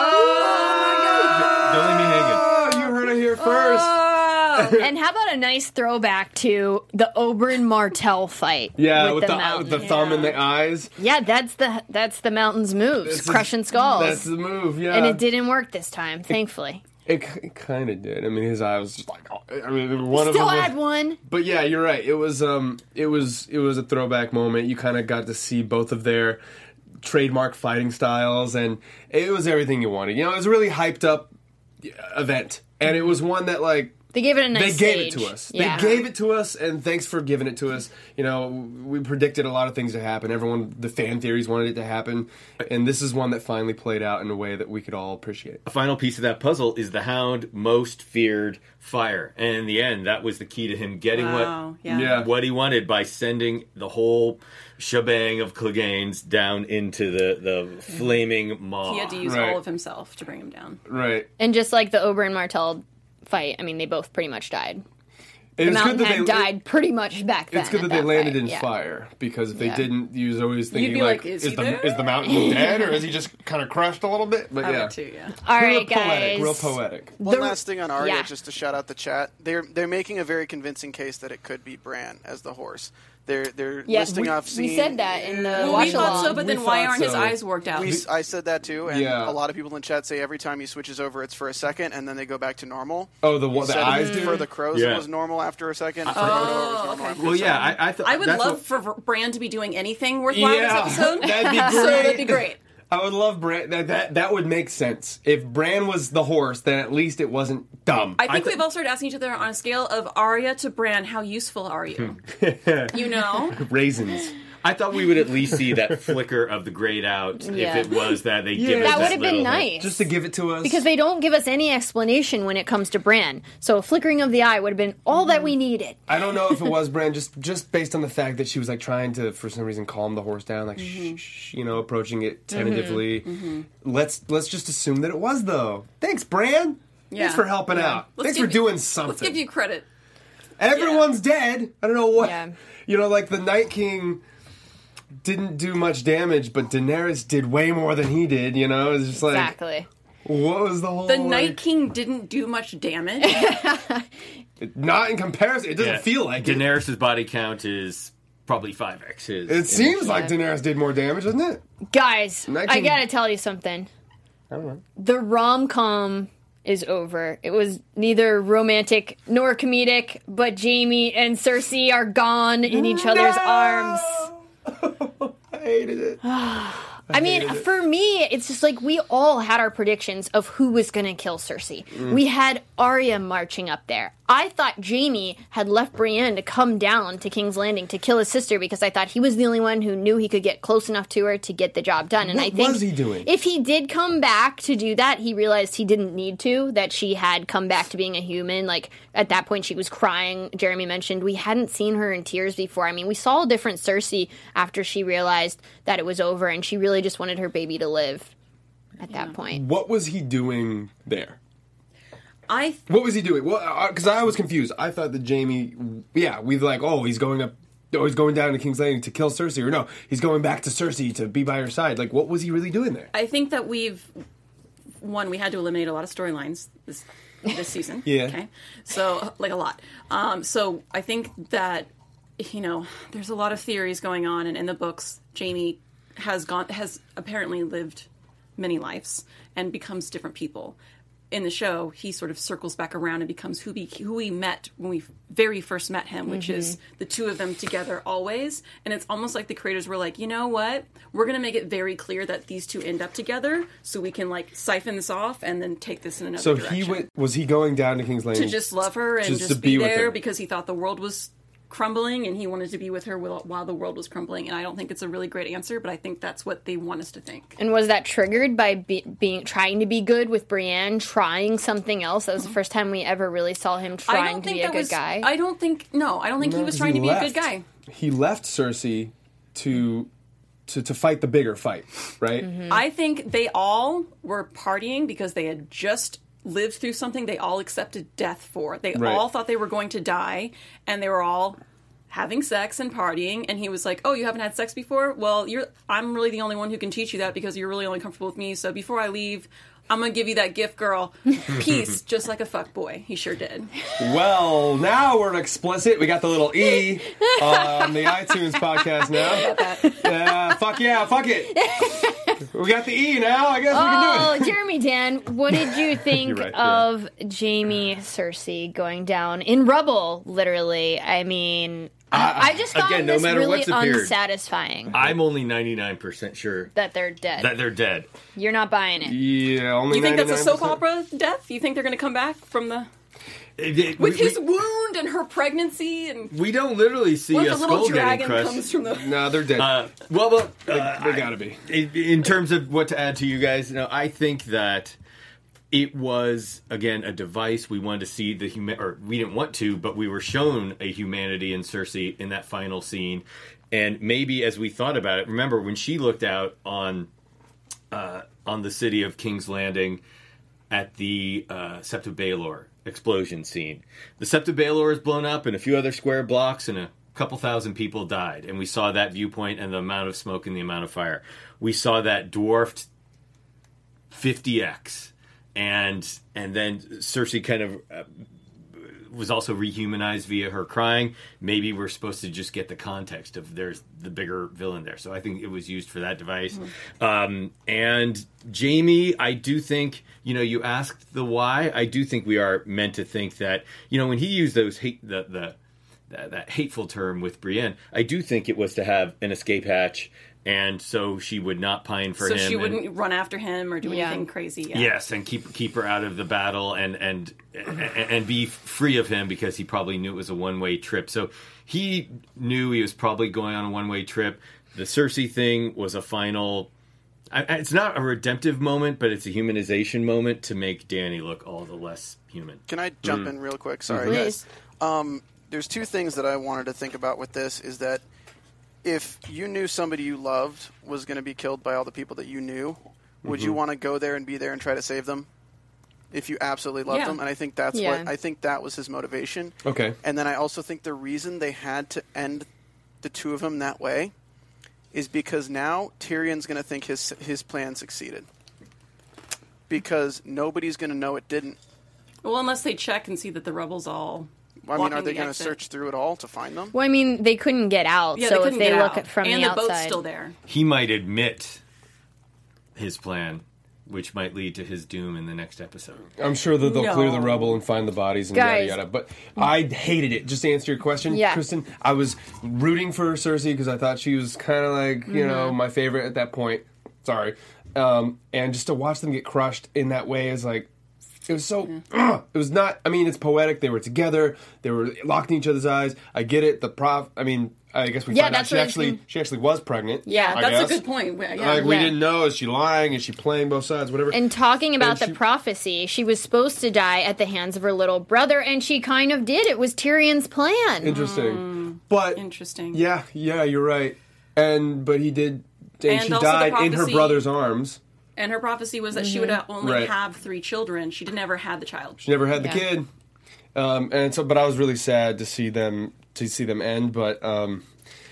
Don't leave me hanging. Oh, you heard it here first. And how about a nice throwback to the Oberyn Martell fight? Yeah, with with the the Mountain. thumb in the eyes. Yeah, that's the Mountain's moves, crushing skulls. That's the move. Yeah, and it didn't work this time, thankfully. It kind of did. I mean, his eye was just like. I mean, one Still of them. had one. But yeah, you're right. It was a throwback moment. You kind of got to see both of their trademark fighting styles, and it was everything you wanted. You know, it was a really hyped up event, and it was one that like. They gave it a nice They gave stage. it to us. Yeah. They gave it to us, and thanks for giving it to us. You know, we predicted a lot of things to happen. The fan theories wanted it to happen, and this is one that finally played out in a way that we could all appreciate. A final piece of that puzzle is the Hound most feared fire, and in the end, that was the key to him getting Wow, yeah. Yeah. what he wanted by sending the whole shebang of Cleganes down into the flaming maw. He had to use Right. all of himself to bring him down. Right. And just like the Oberyn Martell fight, I mean, they both pretty much died. The It's Mountain good that had they died pretty much back then. It's good at that they landed fight. in Yeah. fire, because if they Yeah. didn't, you was always thinking be like, is he there? is the Mountain dead, or is he just kind of crushed a little bit? But I yeah, would too, yeah. All real right, guys. real poetic. One The- last thing on Arya, yeah. just to shout out the chat. They're making a very convincing case that it could be Bran as the horse. They're Yeah, listing off we scenes. said that in the Well, watch we thought along. so, but then We why thought aren't his so. eyes worked out? I said that too, and Yeah. a lot of people in chat say every time he switches over, it's for a second, and then they go back to normal. Oh, the He said eyes do. for the crows Yeah. it was normal after a second. For Hodor, it was normal after Well, a yeah, second. I thought I would that's love what- for Bran to be doing anything worthwhile Yeah, this episode. that'd be So great. that'd be great. I would love Bran. That would make sense. If Bran was the horse, then at least it wasn't dumb. I think we've all started asking each other on a scale of Arya to Bran, how useful are you? You know? Raisins. I thought we would at least see that flicker of the grayed out Yeah. if it was that they give us That that would have been little hint. nice. Just to give it to us. Because they don't give us any explanation when it comes to Bran. So a flickering of the eye would have been all that we needed. I don't know if it was Bran, just based on the fact that she was like trying to, for some reason, calm the horse down, like shh, you know, approaching it tentatively. Let's just assume that it was though. Thanks, Bran. Yeah. Thanks for helping Yeah. out. Let's Thanks for give you- doing something. Let's give you credit. Everyone's dead. I don't know what. Yeah. You know, like the Night King didn't do much damage, but Daenerys did way more than he did. You know, it's just like Exactly. what was the whole? The Night King didn't do much damage. Not in comparison. It doesn't Yeah. feel like it. Daenerys' body count is probably 5x his. It seems like Daenerys did more damage, doesn't it? Guys, Night I King- gotta tell you something. I don't know. The rom-com is over. It was neither romantic nor comedic, but Jaime and Cersei are gone in each other's arms. I hated it. I mean, for me, it's just like we all had our predictions of who was going to kill Cersei. We had Arya marching up there. I thought Jaime had left Brienne to come down to King's Landing to kill his sister because I thought he was the only one who knew he could get close enough to her to get the job done. And What I think was he doing? if he did come back to do that, he realized he didn't need to, that she had come back to being a human. Like, at that point, she was crying. Jeremy mentioned we hadn't seen her in tears before. I mean, we saw a different Cersei after she realized that it was over, and she really just wanted her baby to live at that point. What was he doing there? I What was he doing? Well, because I was confused. I thought that Jaime, we've like, he's going up, he's going down to King's Landing to kill Cersei, or no, he's going back to Cersei to be by her side. Like, what was he really doing there? think that we had to eliminate a lot of storylines this season. Yeah. Okay. So like a lot. So I think that there's a lot of theories going on, and in the books, Jaime has apparently lived many lives and becomes different people. In the show, he sort of circles back around and becomes who we met when we very first met him, which is the two of them together always. And it's almost like the creators were like, you know what? We're going to make it very clear that these two end up together so we can like siphon this off and then take this in another So direction. was he going down to King's Landing To just love her and just to be with there her? because he thought the world was crumbling, and he wanted to be with her while the world was crumbling. And I don't think it's a really great answer, but I think that's what they want us to think. And was that triggered by trying to be good with Brienne, trying something else? That was the first time we ever really saw him trying to be a good guy. I don't think he was trying to be a good guy. He left Cersei to fight the bigger fight, right? I think they all were partying because they had just lived through something they all accepted death for. They all thought they were going to die, and they were all having sex and partying, and he was like, oh, you haven't had sex before? Well, I'm really the only one who can teach you that because you're really only comfortable with me, so before I leave, I'm going to give you that gift, girl. Peace, just like a fuck boy. He sure did. Well, now we're explicit. We got the little E on the iTunes podcast now. Fuck yeah, fuck it. We got the E now. I guess we can do it. Jeremy, Dan, what did you think of Jaime Cersei going down in rubble, literally? I mean, I just found again, this no matter really what's appeared, unsatisfying. I'm only 99% sure that they're dead. You're not buying it. Yeah, only. You think that's a 99%? soap opera death? You think they're going to come back from the... with his wound and her pregnancy, and we don't literally see what if a the little skull getting dragon crushed. comes from the... No, they're dead. They gotta be. In terms of what to add to you guys, I think that it was, again, a device. We wanted to see or we didn't want to, but we were shown a humanity in Cersei in that final scene. And maybe as we thought about it, remember when she looked out on the city of King's Landing at the Sept of Baelor explosion scene. The Sept of Baelor is blown up in a few other square blocks, and a couple thousand people died. And we saw that viewpoint and the amount of smoke and the amount of fire. We saw that dwarfed 50x. And then Cersei kind of was also rehumanized via her crying. Maybe we're supposed to just get the context of there's the bigger villain there. So I think it was used for that device. And Jaime, I do think, you asked the why. I do think we are meant to think that, when he used those that hateful term with Brienne, I do think it was to have an escape hatch. And so she would not pine for him. So she wouldn't run after him or do anything crazy. Yeah. Yes, and keep her out of the battle and be free of him because he probably knew it was a one-way trip. So he knew he was probably going on a one-way trip. The Cersei thing was a final... It's not a redemptive moment, but it's a humanization moment to make Dany look all the less human. Can I jump in real quick? Sorry, Please. guys. There's two things that I wanted to think about with this, is that if you knew somebody you loved was going to be killed by all the people that you knew, would you want to go there and be there and try to save them? If you absolutely loved them, and I think that's I think that was his motivation. Okay. And then I also think the reason they had to end the two of them that way is because now Tyrion's going to think his plan succeeded. Because nobody's going to know it didn't. Well, unless they check and see that the rubbles all... I mean, are they going to search through it all to find them? Well, I mean, they couldn't get out, so if they look at from and the the boat's outside... still there. He might admit his plan, which might lead to his doom in the next episode. I'm sure that they'll clear the rubble and find the bodies and Guys. yada yada. But I hated it. Just to answer your question, Kristen, I was rooting for Cersei because I thought she was kind of like, my favorite at that point. Sorry. And just to watch them get crushed in that way is like, it was so... it was not... I mean, it's poetic. They were together. They were locked in each other's eyes. I get it. I guess we find out she actually was pregnant. Yeah, I that's guess. a good point. We didn't know. Is she lying? Is she playing both sides? Whatever. And talking about the prophecy, she was supposed to die at the hands of her little brother, and she kind of did. It was Tyrion's plan. Interesting. But... Interesting. Yeah, you're right. But he did... And she died in her brother's arms. And her prophecy was that she would only have 3 children. She never had the child. She never had the kid. But I was really sad to see them end. But when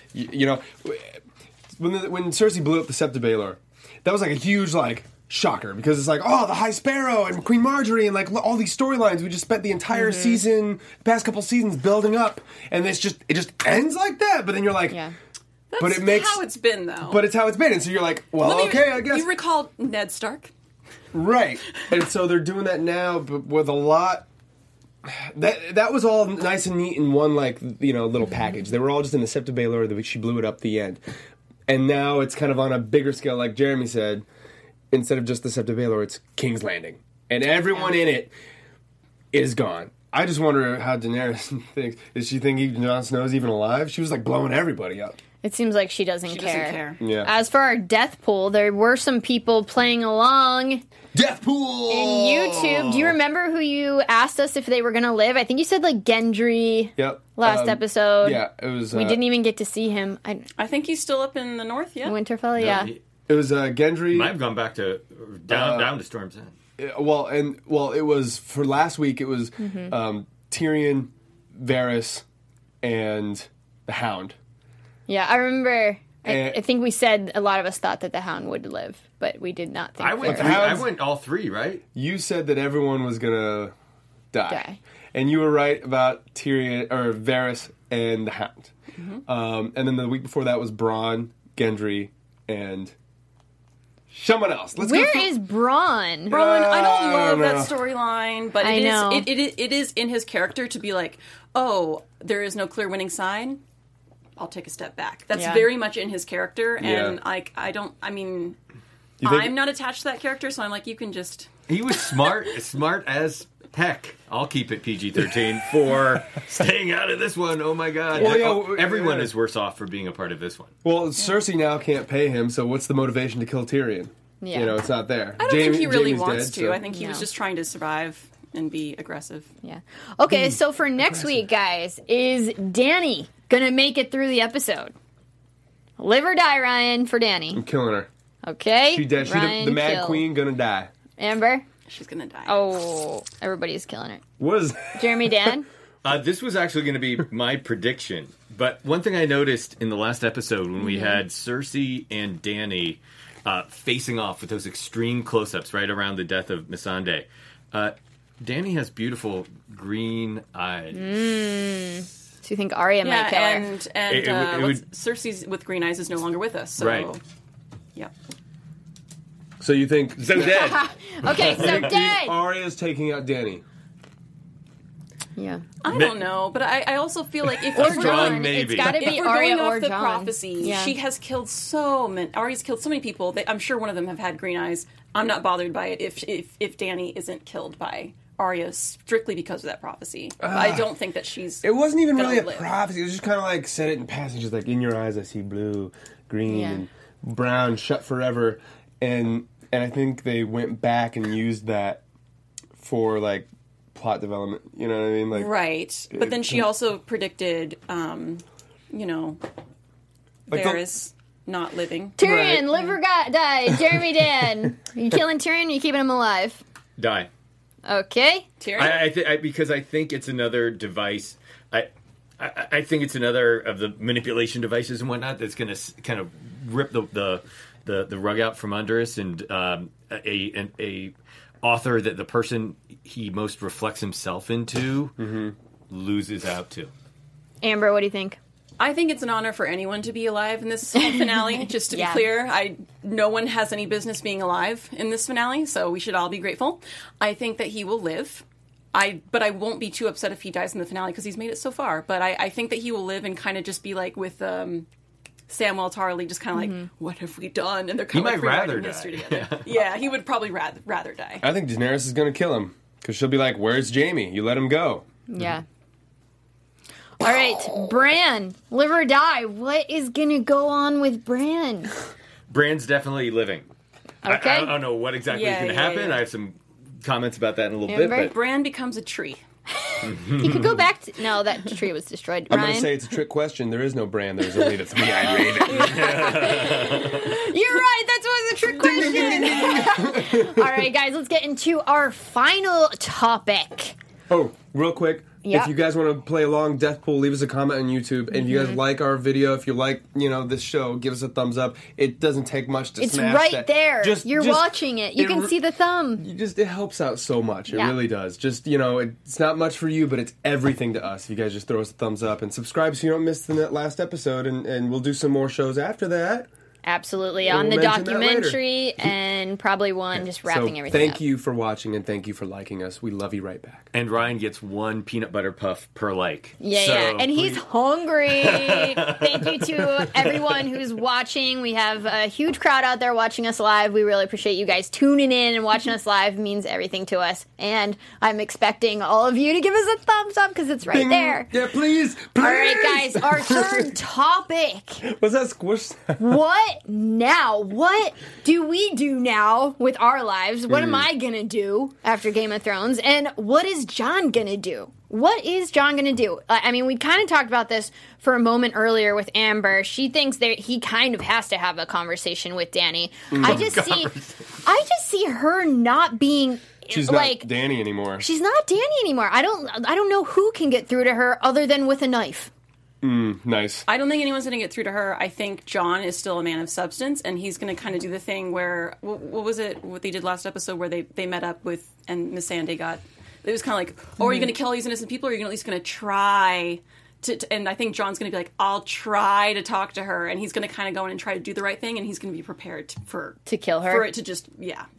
Cersei blew up the Sept of Baelor, that was like a huge shocker because it's like, oh, the High Sparrow and Queen Marjorie and all these storylines we just spent the entire season, past couple seasons building up, and it just ends like that. But then you're like. Yeah. That's how it's been, though. But it's how it's been, and so you're like, well, I guess. You recall Ned Stark? Right. And so they're doing that now, but with a lot... That was all nice and neat in one, little package. They were all just in the Sept of Baelor, she blew it up the end. And now it's kind of on a bigger scale, like Jeremy said. Instead of just the Sept of Baelor, it's King's Landing. And everyone in it is gone. I just wonder how Daenerys thinks. Does she think Jon Snow's even alive? She was like blowing everybody up. It seems like she doesn't She care. doesn't care. Yeah. As for our death pool, there were some people playing along Death pool in YouTube. Do you remember who you asked us if they were going to live? I think you said like Gendry Yep. last episode. Yeah, it was. We didn't even get to see him. I think he's still up in the north, yeah? Winterfell, yeah. It was Gendry. Might have gone back to down to Storm's End. Well, it was for last week. It was Tyrion, Varys, and the Hound. Yeah, I remember. And- I think we said a lot of us thought that the Hound would live, but we did not think I went. Varys Hounds- I went all three, right? You said that everyone was gonna die, Die. and you were right about Tyrion or Varys and the Hound. And then the week before that was Bronn, Gendry, and someone else. Let's Where go is Bronn? Bronn, I don't I love don't that know. storyline, but I know. it is in his character to be like, oh, there is no clear winning side. I'll take a step back. That's Yeah. very much in his character, and Yeah. I'm think- not attached to that character, so I'm like, you can just. He was smart, smart as heck. I'll keep it PG-13 for staying out of this one. Oh my god! Well, yeah, Everyone yeah. is worse off for being a part of this one. Well, Cersei now can't pay him, so what's the motivation to kill Tyrion? Yeah. You know, it's not there. I don't think he really Jaime's wants dead, to. so- I think he was No. just trying to survive and be aggressive. Yeah. Okay, so for next week, guys, is Dany gonna make it through the episode? Live or die, Ryan, for Dany. I'm killing her. Okay. She dead. She Ryan, the Mad kill. Queen gonna die. Amber. She's gonna die. Oh, everybody's killing it. What is? Jeremy, Dan. This was actually going to be my prediction, but one thing I noticed in the last episode when we had Cersei and Dany facing off with those extreme close-ups right around the death of Missandei, Dany has beautiful green eyes. Do you think Arya might kill her? and It would- Cersei's with green eyes is no longer with us. So, Right. yeah. So you think? So dead. Okay, so dead. Arya's taking out Dany. Yeah. I don't know, but I also feel like if Or we're strong going, maybe. It's got to if be we're Arya going or off the Jon. prophecy, Yeah. she has killed Arya's killed so many people. I'm sure one of them have had green eyes. I'm not bothered by it if Dany isn't killed by Arya strictly because of that prophecy. I don't think that she's. It wasn't even gonna really a live. prophecy. It was just kind of like said it in passages, like in your eyes I see blue, green, Yeah. and brown, shut forever, and I think they went back and used that for like plot development. You know what I mean? Like Right, but then she also predicted, you know, Like the- Varys not living. Tyrion, live or die. Jeremy, Dan. Are you killing Tyrion or are you keeping him alive? Die. Okay. Tyrion. Because I think it's another device. I think it's another of the manipulation devices and whatnot that's going to kind of rip the rug out from under us, and a author that the person he most reflects himself into loses out to. Amber, what do you think? I think it's an honor for anyone to be alive in this finale. Just to Yeah. be clear, no one has any business being alive in this finale, so we should all be grateful. I think that he will live. But I won't be too upset if he dies in the finale because he's made it so far. But I think that he will live and kind of just be like with Samwell Tarly, just kind of like, what have we done? And they're kind He of like might rather rewriting die. history together. Yeah, he would probably rather die. I think Daenerys is gonna kill him because she'll be like, "Where's Jaime? You let him go." Yeah. All right, Bran, live or die. What is gonna go on with Bran? Brand's definitely living. Okay. I don't know what exactly is Yeah, going to yeah, happen. yeah. I have some comments about that in a little Amber? bit. But Bran becomes a tree. You could go back to. No, that tree was destroyed. I'm Ryan? gonna say it's a trick question. There is no Bran. There's only the three-eyed raven. You're right. That was a trick question. All right, guys, let's get into our final topic. Oh, real quick. Yeah. If you guys want to play along Death Pool, leave us a comment on YouTube. And if you guys like our video, if you like, this show, give us a thumbs up. It doesn't take much to It's smash right that. there. You're watching it. You can see the thumb. It helps out so much. It Yeah. really does. Just, it's not much for you, but it's everything to us. If you guys just throw us a thumbs up and subscribe so you don't miss the last episode. And we'll do some more shows after that. Absolutely. And On the we'll mention that later. documentary, and probably one just wrapping everything Thank up. you for watching, and thank you for liking us. We love you right back. And Ryan gets 1 peanut butter puff per like. Yeah, So yeah. And he's please- hungry. Thank you to everyone who's watching. We have a huge crowd out there watching us live. We really appreciate you guys tuning in and watching us live. It means everything to us. And I'm expecting all of you to give us a thumbs up because it's right Bing. there. Yeah, please. All right, guys, our third topic. What's that squish? What now? What do we do now with our lives? What Hmm. am I going to do after Game of Thrones? And what is John going to do? What is John going to do? I mean, we kind of talked about this for a moment earlier with Amber. She thinks that he kind of has to have a conversation with Dany. I just see her not being She's like not Dany anymore. she's not Dany anymore. I don't know who can get through to her other than with a knife. Nice. I don't think anyone's going to get through to her. I think John is still a man of substance, and he's going to kind of do the thing where what was it? What they did last episode where they met up with and Miss Sandy got. It was kind of like, oh, are you going to kill all these innocent people, or are you at least going to try to? And I think John's going to be like, I'll try to talk to her, and he's going to kind of go in and try to do the right thing, and he's going to be prepared To kill her? for it to just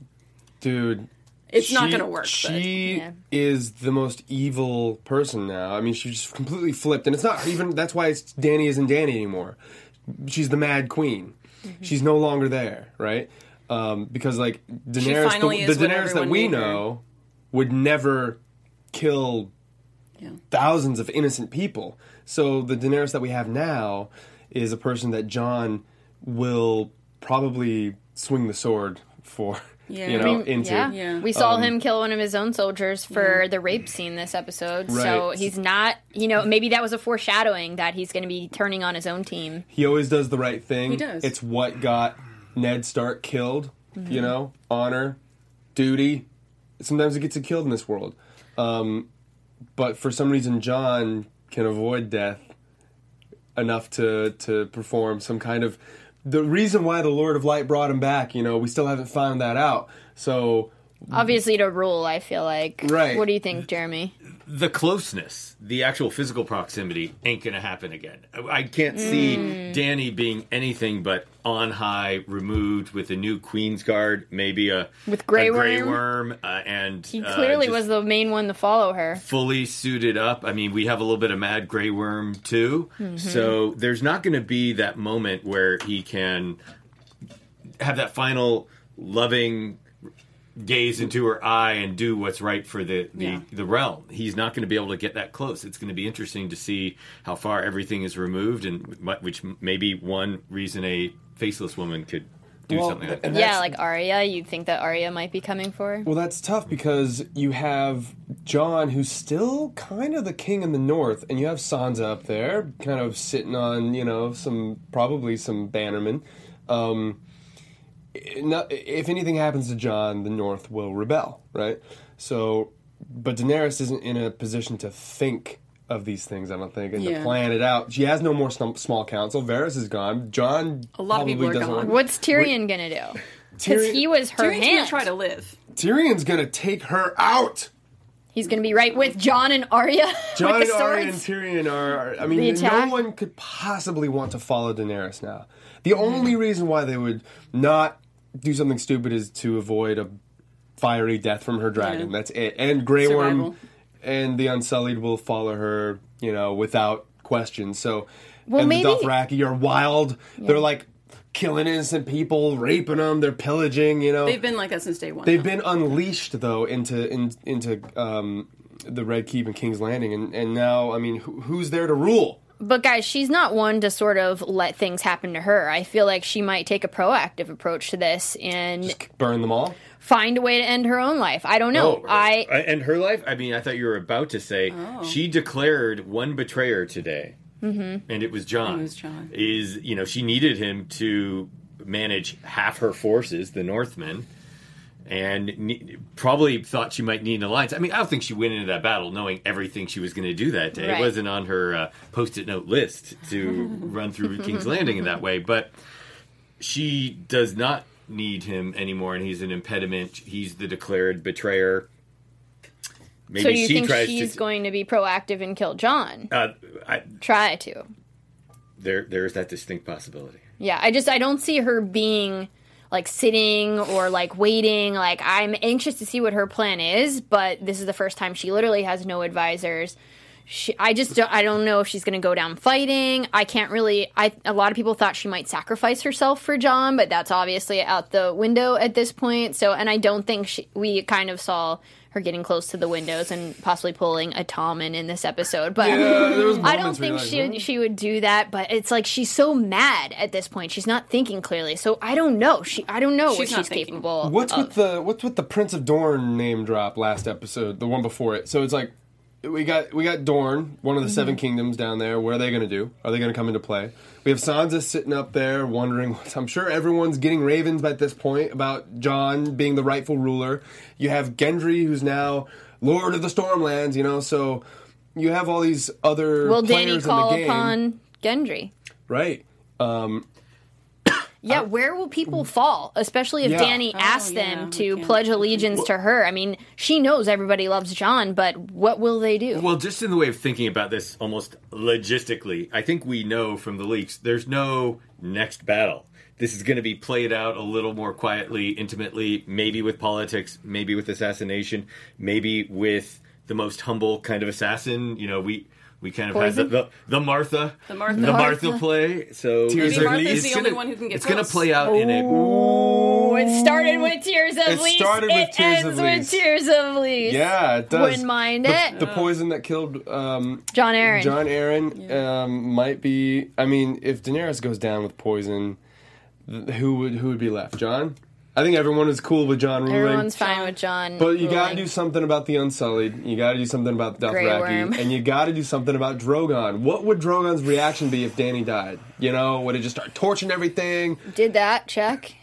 Dude. It's not gonna work, She Yeah. is the most evil person now. I mean, she's just completely flipped. And it's not even, that's why Dany isn't Dany anymore. She's the Mad Queen. Mm-hmm. She's no longer there, right? Because, like, Daenerys, finally the is what Daenerys that everyone we made her. know would never kill thousands of innocent people. So the Daenerys that we have now is a person that John will probably swing the sword for. Yeah. You I know, mean, into. Yeah. We saw him kill one of his own soldiers for the rape scene this episode. So Right. he's not, maybe that was a foreshadowing that he's going to be turning on his own team. He always does the right thing. He does. It's what got Ned Stark killed. Honor, duty. Sometimes it gets you killed in this world. But for some reason, John can avoid death enough to perform some kind of... The reason why the Lord of Light brought him back, we still haven't found that out. So... Obviously to rule, I feel like. Right. What do you think, Jeremy? The closeness, the actual physical proximity, ain't going to happen again. I can't see Dany being anything but on high, removed with a new Queen's Guard, maybe With Grey Worm, and He clearly just was the main one to follow her. fully suited up. I mean, we have a little bit of Mad Grey Worm too, so there's not going to be that moment where he can have that final loving gaze into her eye and do what's right for the realm. He's not going to be able to get that close. It's going to be interesting to see how far everything is removed, and which may be one reason a faceless woman could do something like that. and Yeah, that's- like Arya. You'd think that Arya might be coming for her. Well, that's tough because you have Jon, who's still kind of the king in the north, and you have Sansa up there, kind of sitting on, probably some bannermen. If anything happens to Jon, the north will rebel, right? So, but Daenerys isn't in a position to think of these things, I don't think, and to plan it out. She has no more small council. Varys is gone. Jon A lot of people probably are doesn't gone. want- What's Tyrion going to do? Because he was her Tyrion's going hand. to try to live. Tyrion's gonna take her out. He's going to be right with Jon and Arya. Jon with and the Arya and swords. Tyrion are... I The mean, attack? no one could possibly want to follow Daenerys now. The only reason why they would not do something stupid is to avoid a fiery death from her dragon. Yeah. That's it. And Grey Worm Survival. and the Unsullied will follow her, without question. So, Well, and maybe- the Dothraki are wild. They're like killing innocent people, raping them, they're pillaging, They've been like that since day one. They've been unleashed though into the Red Keep and King's Landing, and now I mean, who's there to rule? But guys, she's not one to sort of let things happen to her. I feel like she might take a proactive approach to this and Burn them all? find a way to end her own life. I don't know. And her life, I mean, I thought you were about to say she declared one betrayer today, and it was Jon. It was Jon. She needed him to manage half her forces, the Northmen, and probably thought she might need an alliance. I mean, I don't think she went into that battle knowing everything she was going to do that day. Right. It wasn't on her post-it note list to run through King's Landing in that way, but she does not need him anymore, and he's an impediment. He's the declared betrayer. Maybe so you she think tries she's to going to be proactive and kill Jon? I Try to. there's that distinct possibility. Yeah, I don't see her being like sitting or like waiting. Like, I'm anxious to see what her plan is, but this is the first time she literally has no advisors. I don't know if she's going to go down fighting. I can't really. A lot of people thought she might sacrifice herself for Jon, but that's obviously out the window at this point. So, and I don't think we kind of saw her getting close to the windows and possibly pulling a Tommen in this episode. But I don't think she would do that. But it's like she's so mad at this point. She's not thinking clearly. So I don't know. I don't know what she's capable What's of. with the Prince of Dorne name drop last episode, the one before it? So it's like we got Dorne, one of the Seven Kingdoms down there. What are they going to do? Are they going to come into play? We have Sansa sitting up there wondering. I'm sure everyone's getting ravens at this point about Jon being the rightful ruler. You have Gendry, who's now Lord of the Stormlands. So you have all these other Will players Dany call in the game. upon Gendry? Right. Yeah, where will people fall? Especially if Dany asks them to pledge allegiance to her. I mean, she knows everybody loves Jon, but what will they do? Well, just in the way of thinking about this almost logistically, I think we know from the leaks there's no next battle. This is going to be played out a little more quietly, intimately, maybe with politics, maybe with assassination, maybe with the most humble kind of assassin. We kind of had the Martha play. So maybe Martha's the only one who can get It's close. going to play out in a. Oh, it started with Tears of Lys. It ends with Tears of Lys. Yeah, it does. Wouldn't mind it. The poison that killed Jon Arryn. Jon Arryn might be. I mean, if Daenerys goes down with poison, who would be left? Jon? I think everyone is cool with Jon ruling. Everyone's fine with Jon. But you got to do something about the Unsullied. You got to do something about the Grey Worm. Dothraki, and you got to do something about Drogon. What would Drogon's reaction be if Dany died? Would it just start torching everything? Did that, check.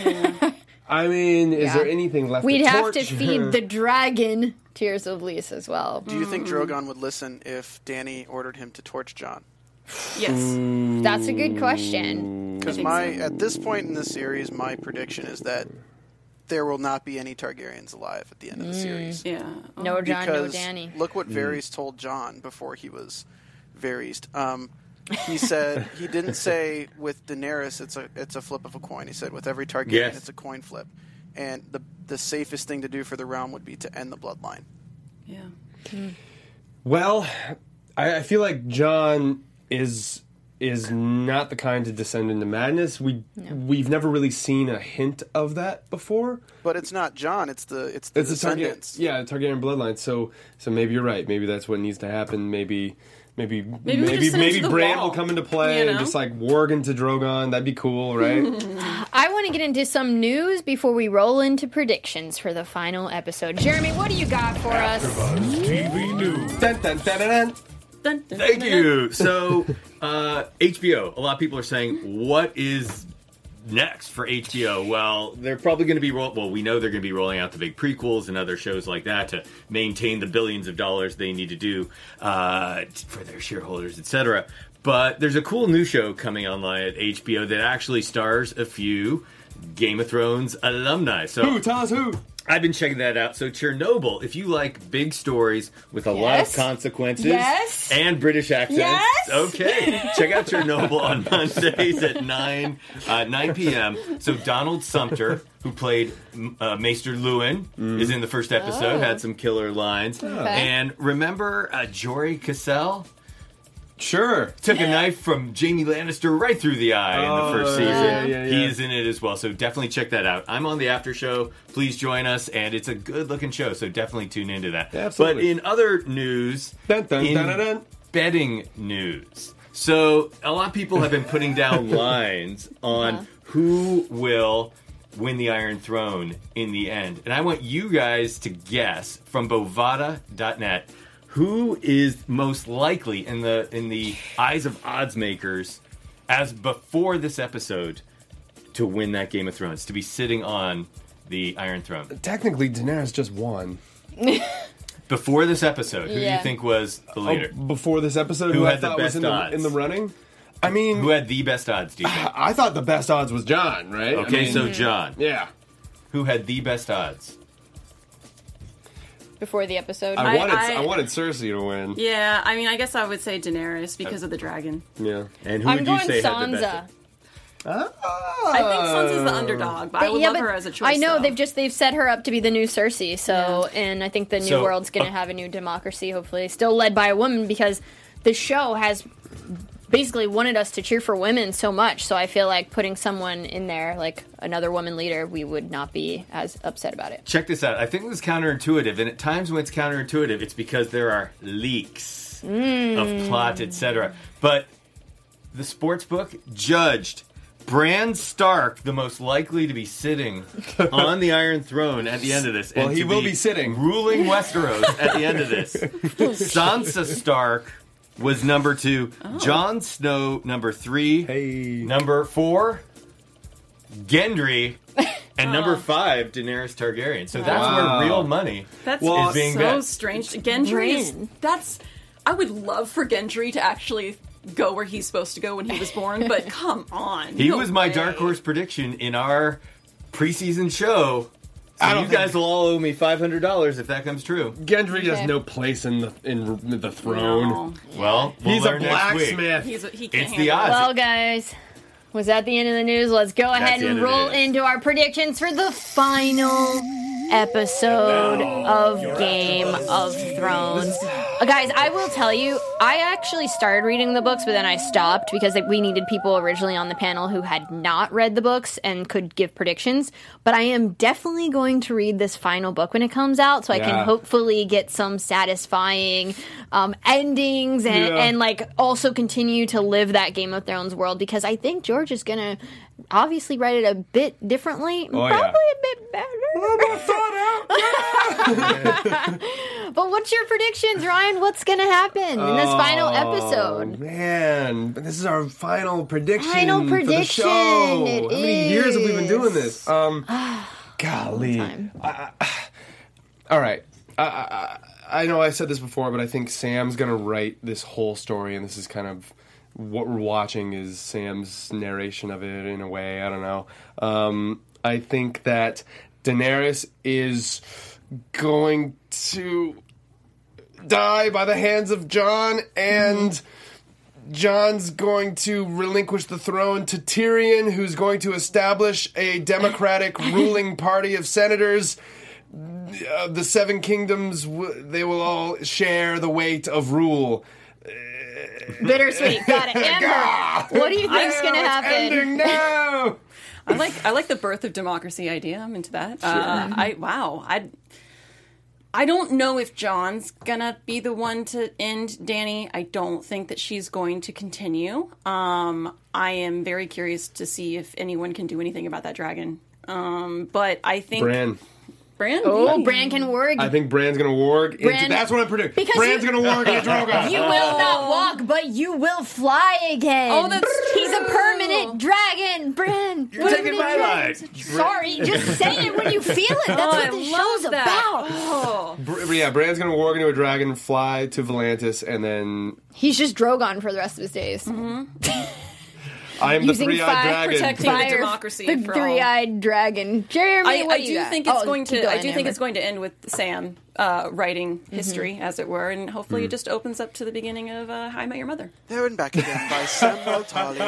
I mean, is there anything left? We'd to have torch? to feed the dragon Tears of Lys as well. Do you think Drogon would listen if Dany ordered him to torch Jon? Yes. That's a good question. Because at this point in the series, my prediction is that there will not be any Targaryens alive at the end of the series. Yeah. No Jon, no Because Dany. look what Varys told Jon before he was Varys'd. He said he didn't say with Daenerys it's a flip of a coin. He said with every Targaryen it's a coin flip, and the safest thing to do for the realm would be to end the bloodline. Yeah. Well, I feel like Jon is not the kind to descend into madness. We've never really seen a hint of that before. But it's not Jon; it's the descendants. The Targaryen bloodline. So maybe you're right. Maybe that's what needs to happen. Maybe we just send it to the Bran wall, will come into play and just like warg into Drogon. That'd be cool, right? I want to get into some news before we roll into predictions for the final episode. Jeremy, what do you got for us? TV News. Dun, dun, dun, dun, dun. Thank you. So, HBO. A lot of people are saying, what is next for HBO? Well, they're probably going to be we know they're going to be rolling out the big prequels and other shows like that to maintain the billions of dollars they need to do for their shareholders, etc. But there's a cool new show coming online at HBO that actually stars a few Game of Thrones alumni. So Who? Tell us who. I've been checking that out. So Chernobyl, if you like big stories with a lot of consequences and British accents, okay, check out Chernobyl on Mondays at 9 p.m. So Donald Sumter, who played Maester Luwin, is in the first episode, had some killer lines. And remember Jory Cassell? Sure. Took a knife from Jaime Lannister right through the eye in the first season. Yeah. He is in it as well, so definitely check that out. I'm on the after show. Please join us, and it's a good-looking show, so definitely tune into that. Absolutely. But in other news, betting news. So a lot of people have been putting down lines on who will win the Iron Throne in the end. And I want you guys to guess from Bovada.net who is most likely in the eyes of odds makers as before this episode to win that Game of Thrones, to be sitting on the Iron Throne. Technically, Daenerys just won. Before this episode, who do you think was the leader? Before this episode, Who who had I thought the was best odds? in the running? I mean, Who had the best odds, do you think? I thought the best odds was Jon, right? Okay, so Jon. Yeah. Who had the best odds? before the episode. I wanted Cersei to win. Yeah, I mean, I guess I would say Daenerys because of the dragon. Yeah. And who I'm would you going say had the Sansa. best? I think Sansa's the underdog, but I would love her as a choice. I know though. they've set her up to be the new Cersei. So, and I think the new world's going to have a new democracy, hopefully, still led by a woman, because the show has basically wanted us to cheer for women so much. So I feel like putting someone in there, like another woman leader, we would not be as upset about it. Check this out. I think it was counterintuitive, and at times when it's counterintuitive, it's because there are leaks of plot, etc. But the sports book judged Bran Stark the most likely to be sitting on the Iron Throne at the end of this. Well, and he to will be sitting. ruling Westeros at the end of this. Sansa Stark was number 2. Jon Snow, number 3. Hey. Number 4, Gendry. And number 5, Daenerys Targaryen. So that's where real money That's is being so bet. strange. Gendry is I would love for Gendry to actually go where he's supposed to go when he was born, but come on. He no was my way. dark horse prediction in our preseason show. So I don't you guys will all owe me $500 if that comes true. Gendry has no place in the throne. No. Well, we'll He's a learn next week. blacksmith. He can't It's the handle it. odds. Well, guys, was that the end of the news? Let's go ahead the and end of the roll news. into our predictions for the final episode of Game of Thrones. Guys, I will tell you, I actually started reading the books, but then I stopped because we needed people originally on the panel who had not read the books and could give predictions. But I am definitely going to read this final book when it comes out, so I can hopefully get some satisfying endings and like also continue to live that Game of Thrones world, because I think George is gonna obviously write it a bit differently, probably a bit better. But what's your predictions, Ryan? What's gonna happen in this final episode? Man, this is our final prediction. Final For prediction, the show. it How many years have we been is. doing this? Golly. All right. I know I said this before, but I think Sam's gonna write this whole story, and this is kind of what we're watching is Sam's narration of it in a way. I don't know. I think that Daenerys is going to die by the hands of Jon, and Jon's going to relinquish the throne to Tyrion, who's going to establish a democratic ruling party of senators. The Seven Kingdoms, they will all share the weight of rule. Bittersweet. Got it. Amber, what do you think's gonna happen? Ending now. I like the birth of democracy idea. I'm into that. I don't know if Jon's gonna be the one to end Dany. I don't think that she's going to continue. I am very curious to see if anyone can do anything about that dragon. But I think Bran? Oh, Bran can warg. I think Bran's gonna warg. That's what I'm predicting. Because Bran's gonna warg into Drogon. You will not walk, but you will fly again. Oh, that's He's a true. permanent dragon, Bran. You're taking my life. Sorry, just say it when you feel it. That's what the show's about. Oh. Bran's gonna warg into a dragon, fly to Volantis, and then He's just Drogon for the rest of his days. I am the Using three-eyed fire, dragon. protecting the democracy the for all. three-eyed dragon. Jeremy, what I do do you got? think it's Oh, going keep to. I going, do think Amber. it's going to end with Sam writing history, as it were, and hopefully it just opens up to the beginning of How I Met Your Mother. There and Back Again by Samuel Tully.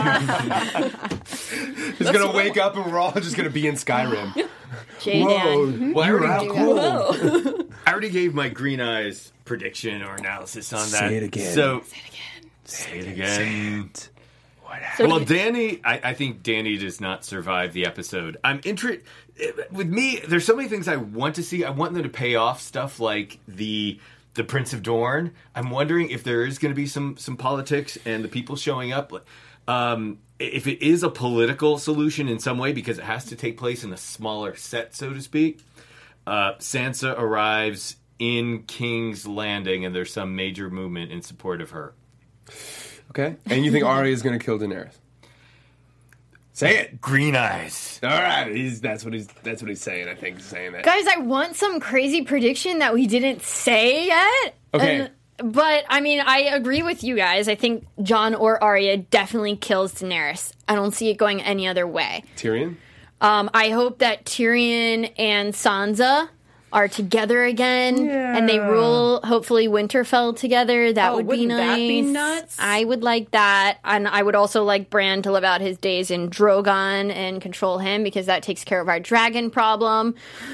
He's gonna wake up and we're all just gonna be in Skyrim. J-Dan. Well, I You're already, out cool. I already gave my Green Eyes prediction or analysis on that. Say it again. So, say it again. Well, Dany, I think Dany does not survive the episode. I'm interested. With me, there's so many things I want to see. I want them to pay off stuff like the Prince of Dorne. I'm wondering if there is going to be some politics and the people showing up. If it is a political solution in some way, because it has to take place in a smaller set, so to speak. Sansa arrives in King's Landing, and there's some major movement in support of her. Okay, and you think Arya is gonna kill Daenerys? Say it. Green Eyes. All right, that's what he's saying. I think he's saying that. Guys, I want some crazy prediction that we didn't say yet. Okay. But, I mean, I agree with you guys. I think Jon or Arya definitely kills Daenerys. I don't see it going any other way. Tyrion. I hope that Tyrion and Sansa are together again and they rule, hopefully, Winterfell together. That would be wouldn't nice. that be nuts? I would like that. And I would also like Bran to live out his days in Drogon and control him because that takes care of our dragon problem.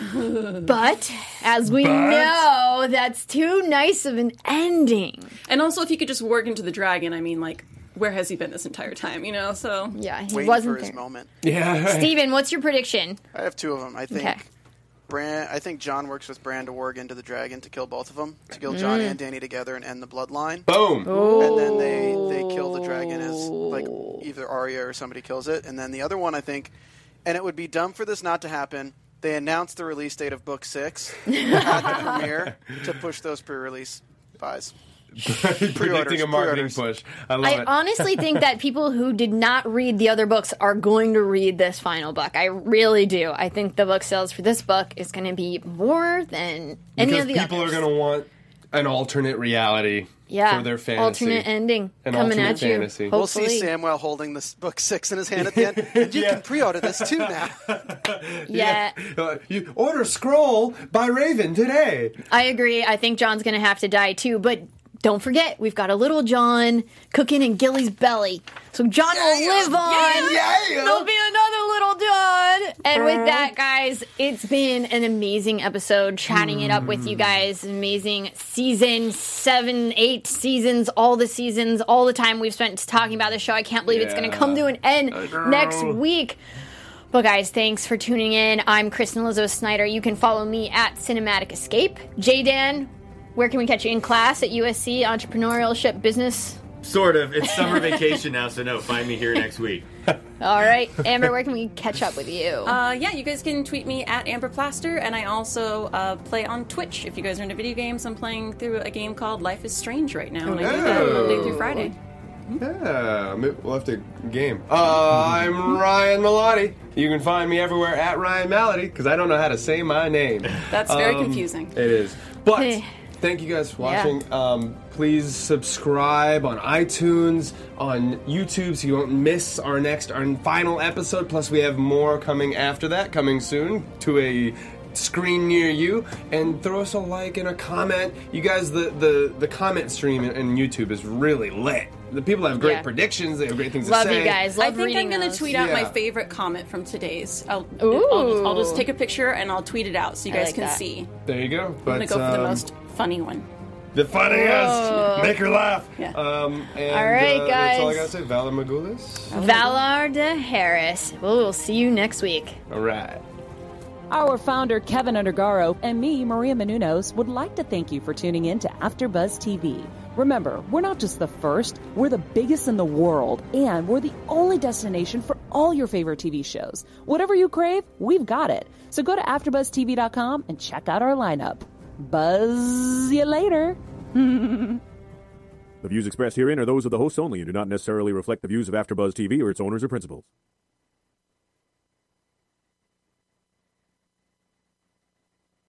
But, as we know, that's too nice of an ending. And also, if he could just work into the dragon, I mean, like, where has he been this entire time, you know? So Yeah, he Waiting wasn't for his there. moment. Yeah. Right. Steven, what's your prediction? I have two of them. I think Okay. I think John works with Bran to warg into the dragon to kill both of them, to kill John and Dany together and end the bloodline. Boom. And then they kill the dragon as like either Arya or somebody kills it. And then the other one, I think, and it would be dumb for this not to happen. They announced the release date of Book 6 at the premiere to push those pre-release buys. Predicting a marketing push. I love I it. honestly think that people who did not read the other books are going to read this final book. I really do. I think the book sales for this book is going to be more than any Because of the people others. are going to want an alternate reality for their fantasy. alternate ending An coming alternate at you. fantasy. We'll Hopefully. see Samwell holding this Book 6 in his hand at the end. And you can pre-order this too now. Yeah, You order Scroll by Raven today. I agree. I think John's going to have to die too, but don't forget, we've got a little John cooking in Gilly's belly. So John will live on. There'll be another little John. And with that, guys, it's been an amazing episode chatting it up with you guys. Amazing season, 7, 8 seasons, all the time we've spent talking about this show. I can't believe it's going to come to an end next week. But guys, thanks for tuning in. I'm Kristen Elizabeth Snyder. You can follow me at Cinematic Escape. J-Dan, where can we catch you? In class at USC, entrepreneurship, business? Sort of. It's summer vacation now, so no, find me here next week. All right. Amber, where can we catch up with you? yeah, you guys can tweet me at Amber Plaster, and I also play on Twitch. If you guys are into video games, I'm playing through a game called Life is Strange right now, and I do that Monday through Friday. Yeah, we'll have to game. I'm Ryan Malati. You can find me everywhere at Ryan Malati because I don't know how to say my name. That's very confusing. It is. But Hey. thank you guys for watching. Please subscribe on iTunes, on YouTube, so you won't miss our final episode. Plus, we have more coming after that, coming soon to a screen near you. And throw us a like and a comment. You guys, the comment stream in YouTube is really lit. The people have great predictions. They have great things Love to say. you guys. I Love think I'm reading going to those. tweet out my Yeah. favorite comment from today's. I'll Ooh. just take a picture and I'll tweet it out so you I guys like can that. see. There you go. I'm But, going to go for the most funny one. The funniest. Make her laugh. Yeah. And, All right, That's all I guys. gotta say. Valor Magulis. Valar de Harris. We'll see you next week. All right. Our founder, Kevin Undergaro, and me, Maria Menounos, would like to thank you for tuning in to AfterBuzz TV. Remember, we're not just the first, we're the biggest in the world, and we're the only destination for all your favorite TV shows. Whatever you crave, we've got it. So go to AfterBuzzTV.com and check out our lineup. Buzz you later. The views expressed herein are those of the hosts only and do not necessarily reflect the views of AfterBuzz TV or its owners or principals.